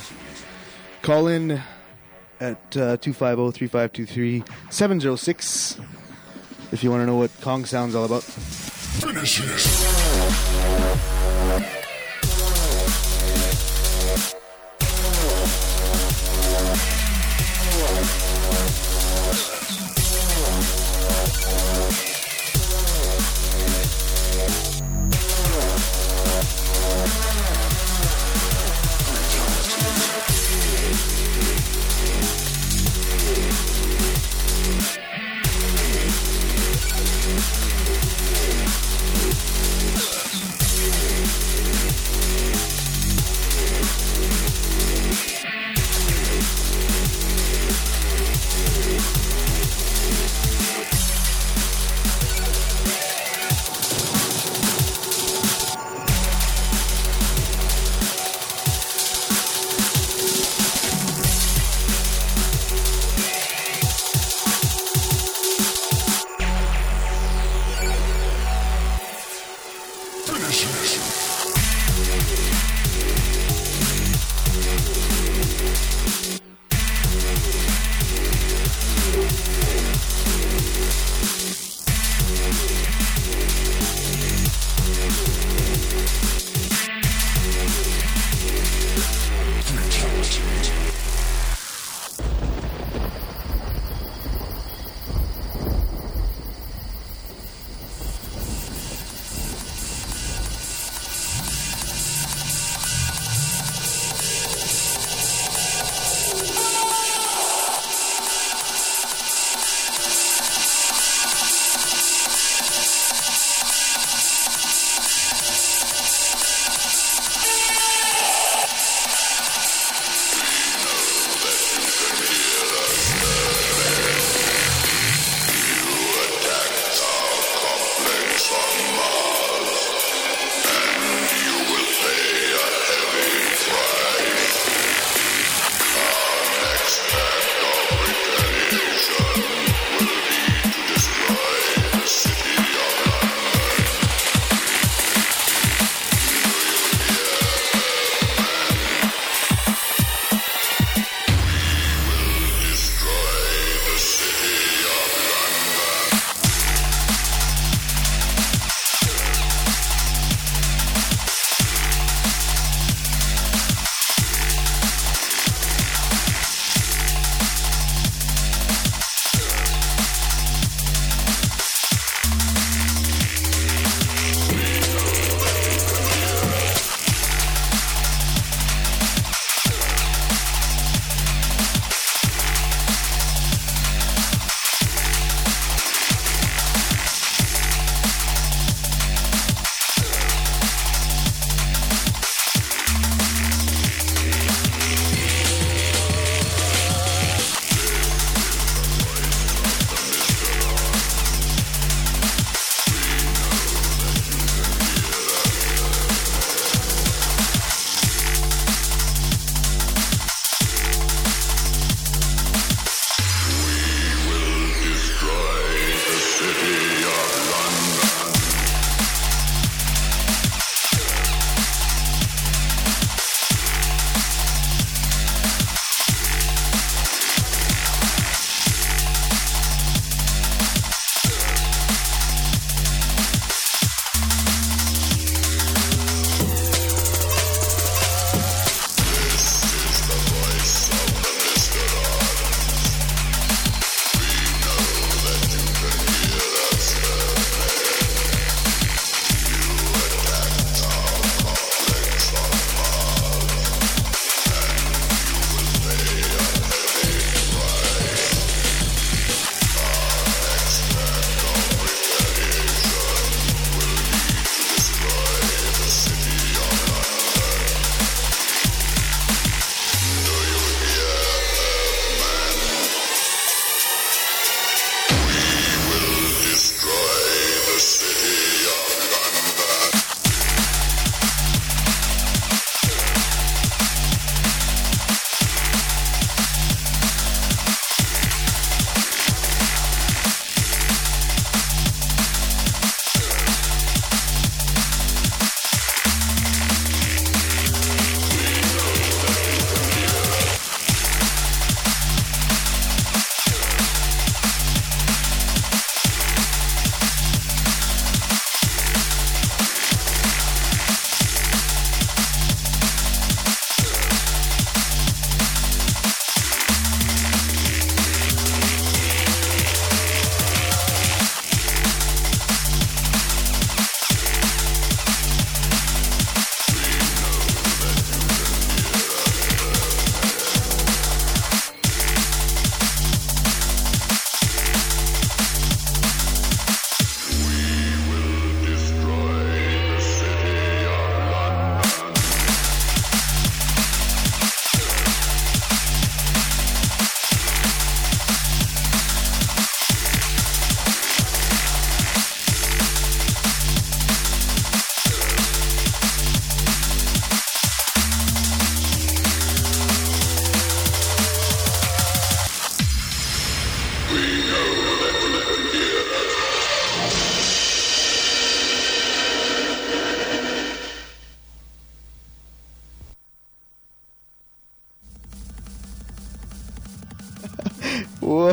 Call in at uh, two five zero, three five two three, seven zero six if you want to know what Kong Sound's all about. Finish it.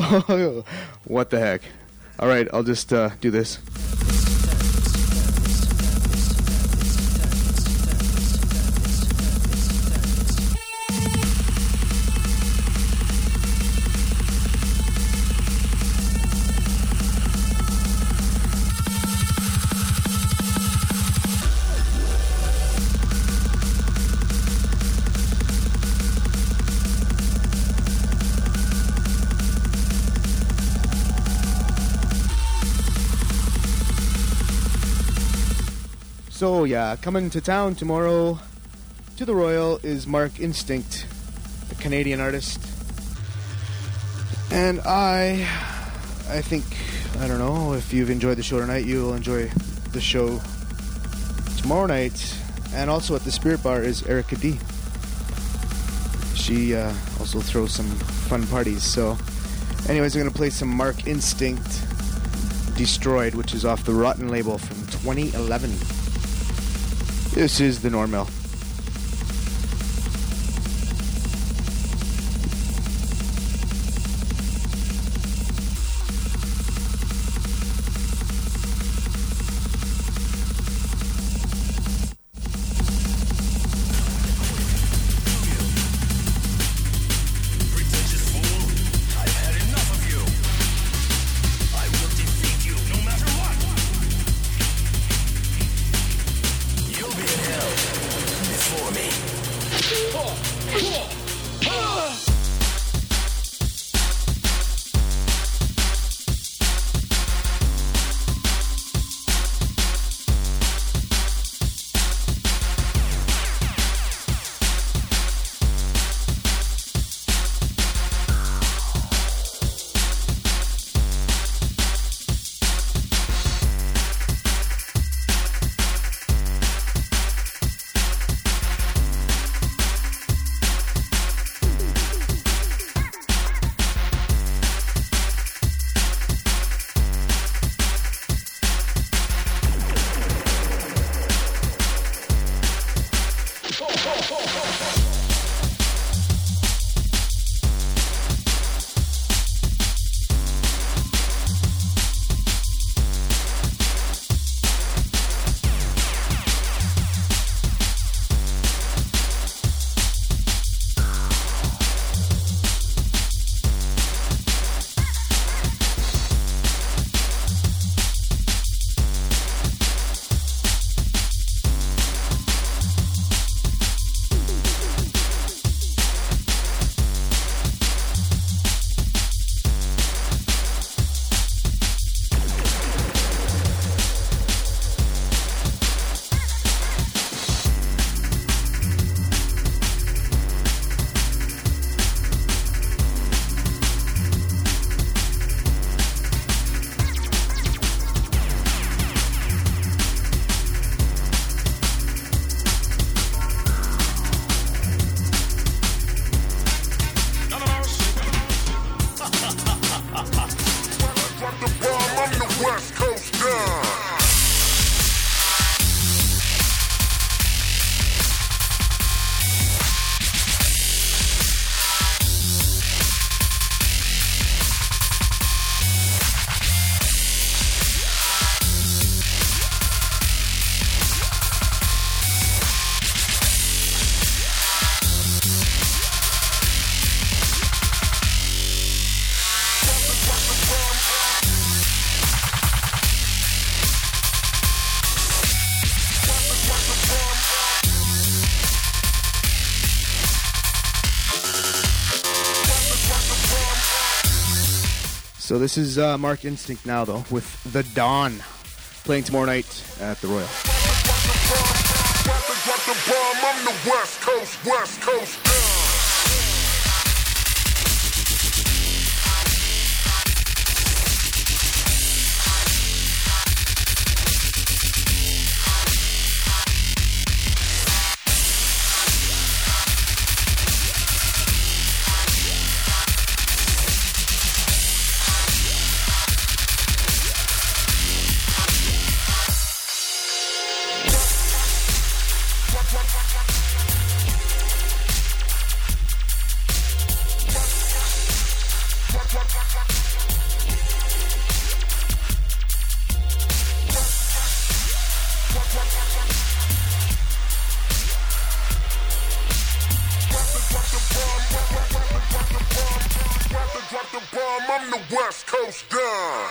What the heck? All right, I'll just uh, do this. So yeah, coming to town tomorrow to the Royal is Mark Instinct, a Canadian artist. And I, I think, I don't know, if you've enjoyed the show tonight, you'll enjoy the show tomorrow night. And also at the Spirit Bar is Erica D. She uh, also throws some fun parties. So anyways, I'm going to play some Mark Instinct Destroyed, which is off the Rotten label from twenty eleven. This is the Normal. So this is uh, Mark Instinct now, though, with The Dawn, playing tomorrow night at the Royal. I'm the West Coast, West Coast. Drop the bomb, I'm the West Coast Don.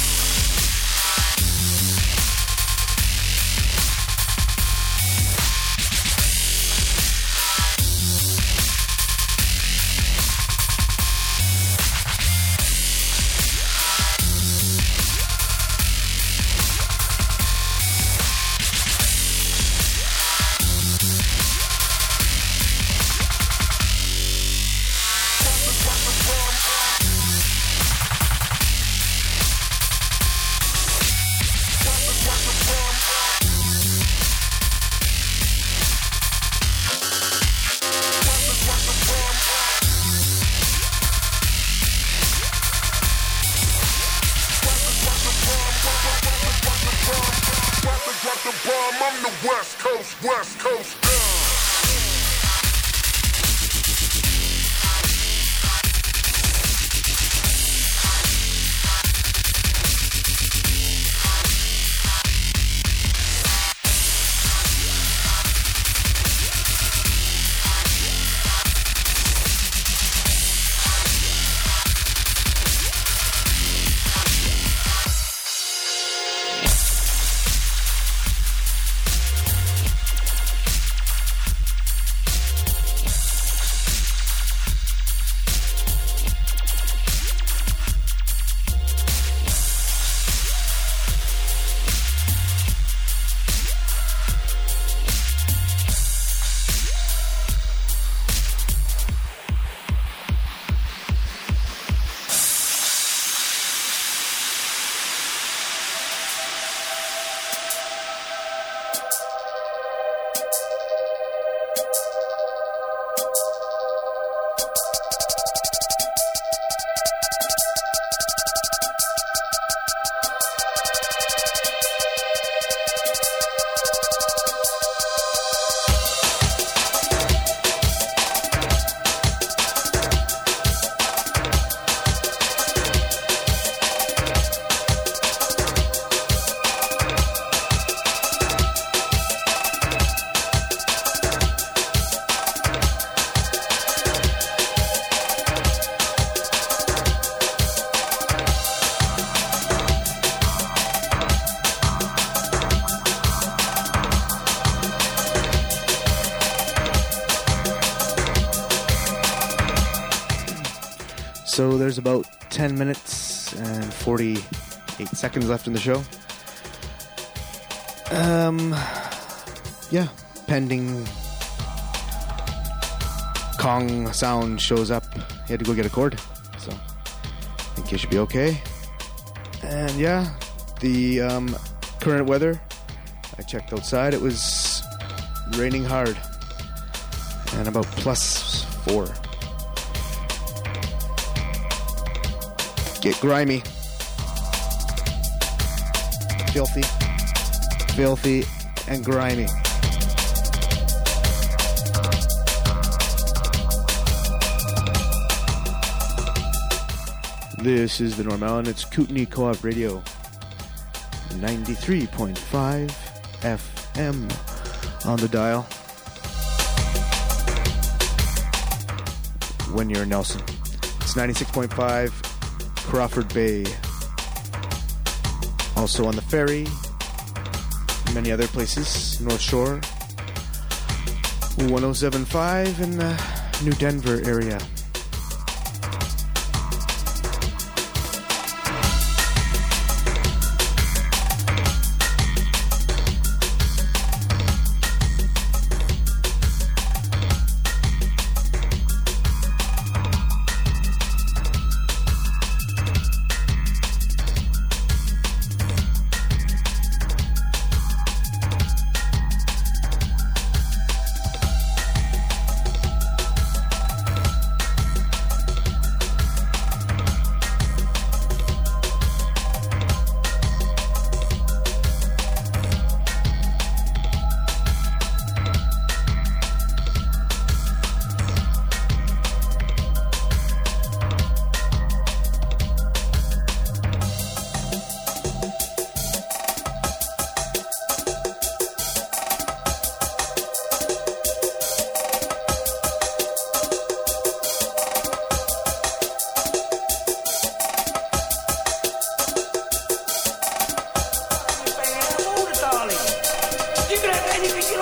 I'm the West Coast, West Coast So there's about ten minutes and forty-eight seconds left in the show. Um, yeah, pending Kong sound shows up. He had to go get a cord, so I think he should be okay. And yeah, the um, current weather, I checked outside, it was raining hard and about plus four. Get grimy. Filthy. Filthy and grimy. This is the Normal, and it's Kootenai Co-op Radio. ninety-three point five F M on the dial. When you're in Nelson. It's ninety-six point five Crawford Bay. Also on the ferry, many other places, North Shore, one oh seven point five in the New Denver area.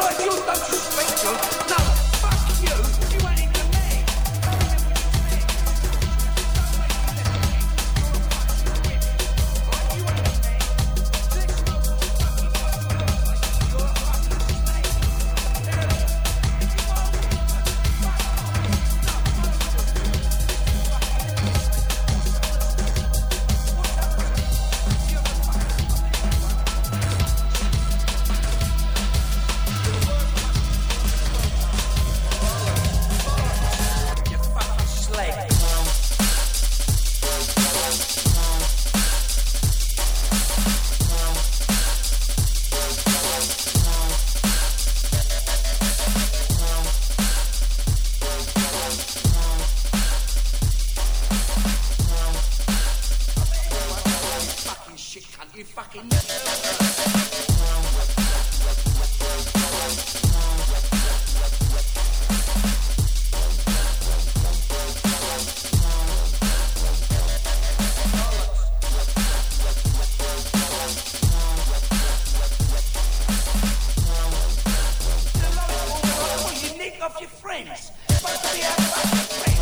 like you, don't you speak to him. No, fuck you. You ain't even me. You fucking you nick off your friends. Supposed to be our fucking friends.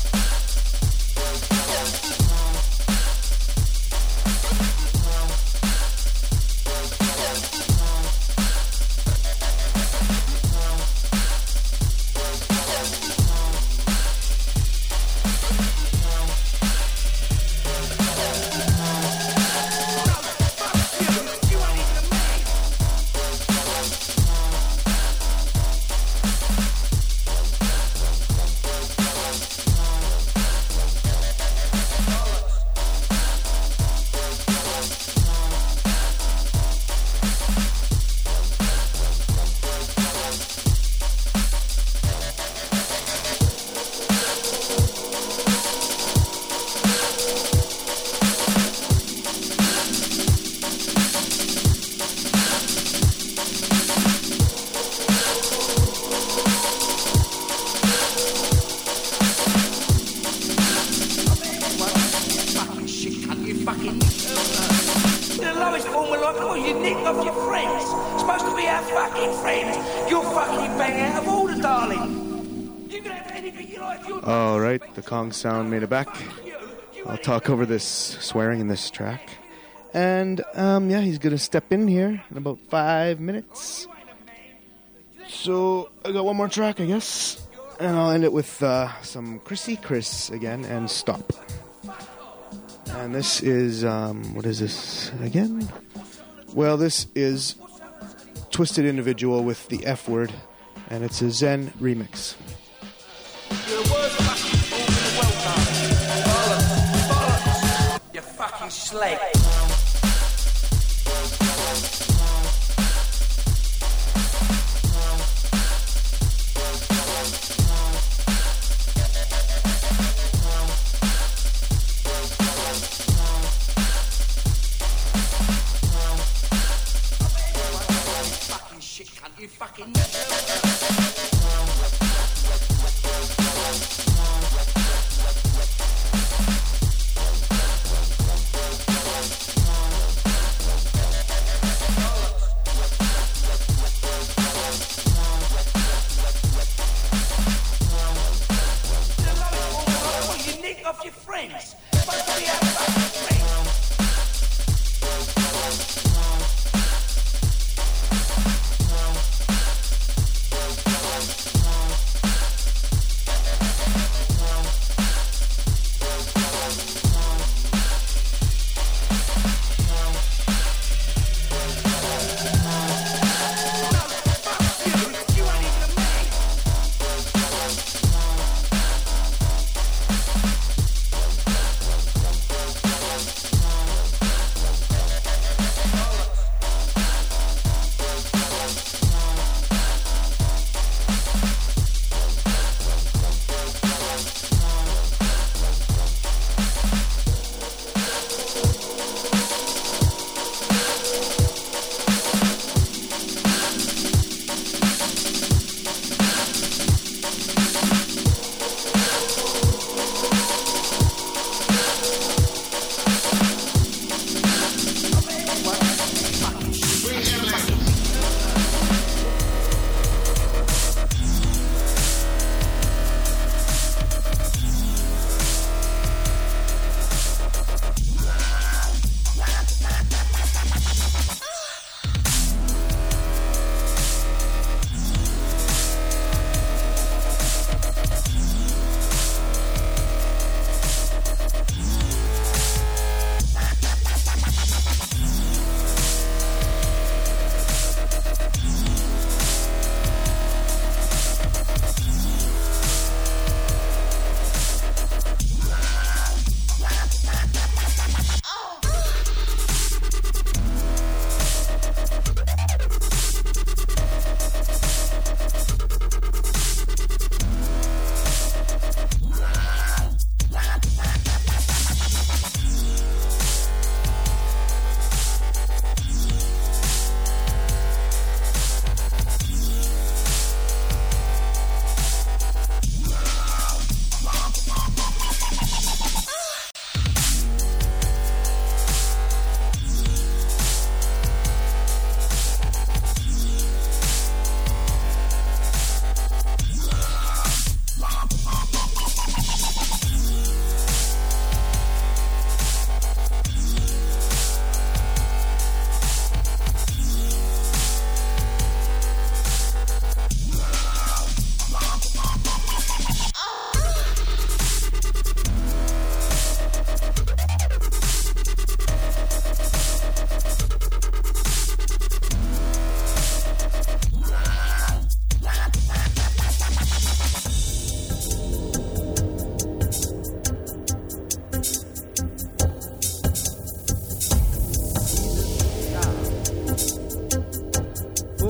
All right, the Kong sound made it back. I'll talk over this swearing in this track. And, um, yeah, he's going to step in here in about five minutes. So, I got one more track, I guess. And I'll end it with uh, some Chrissy Chris again and Stop. And this is, um, what is this again? Well, this is Twisted Individual with the F word. And it's a Zen remix. You're the worst fucking fool in the world, darling. Bollocks. Bollocks. You fucking slag. Fucking shit, cunt. You fucking... Your friends. Supposed to be our fucking friends.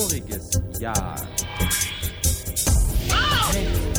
voriges Jahr. Hängt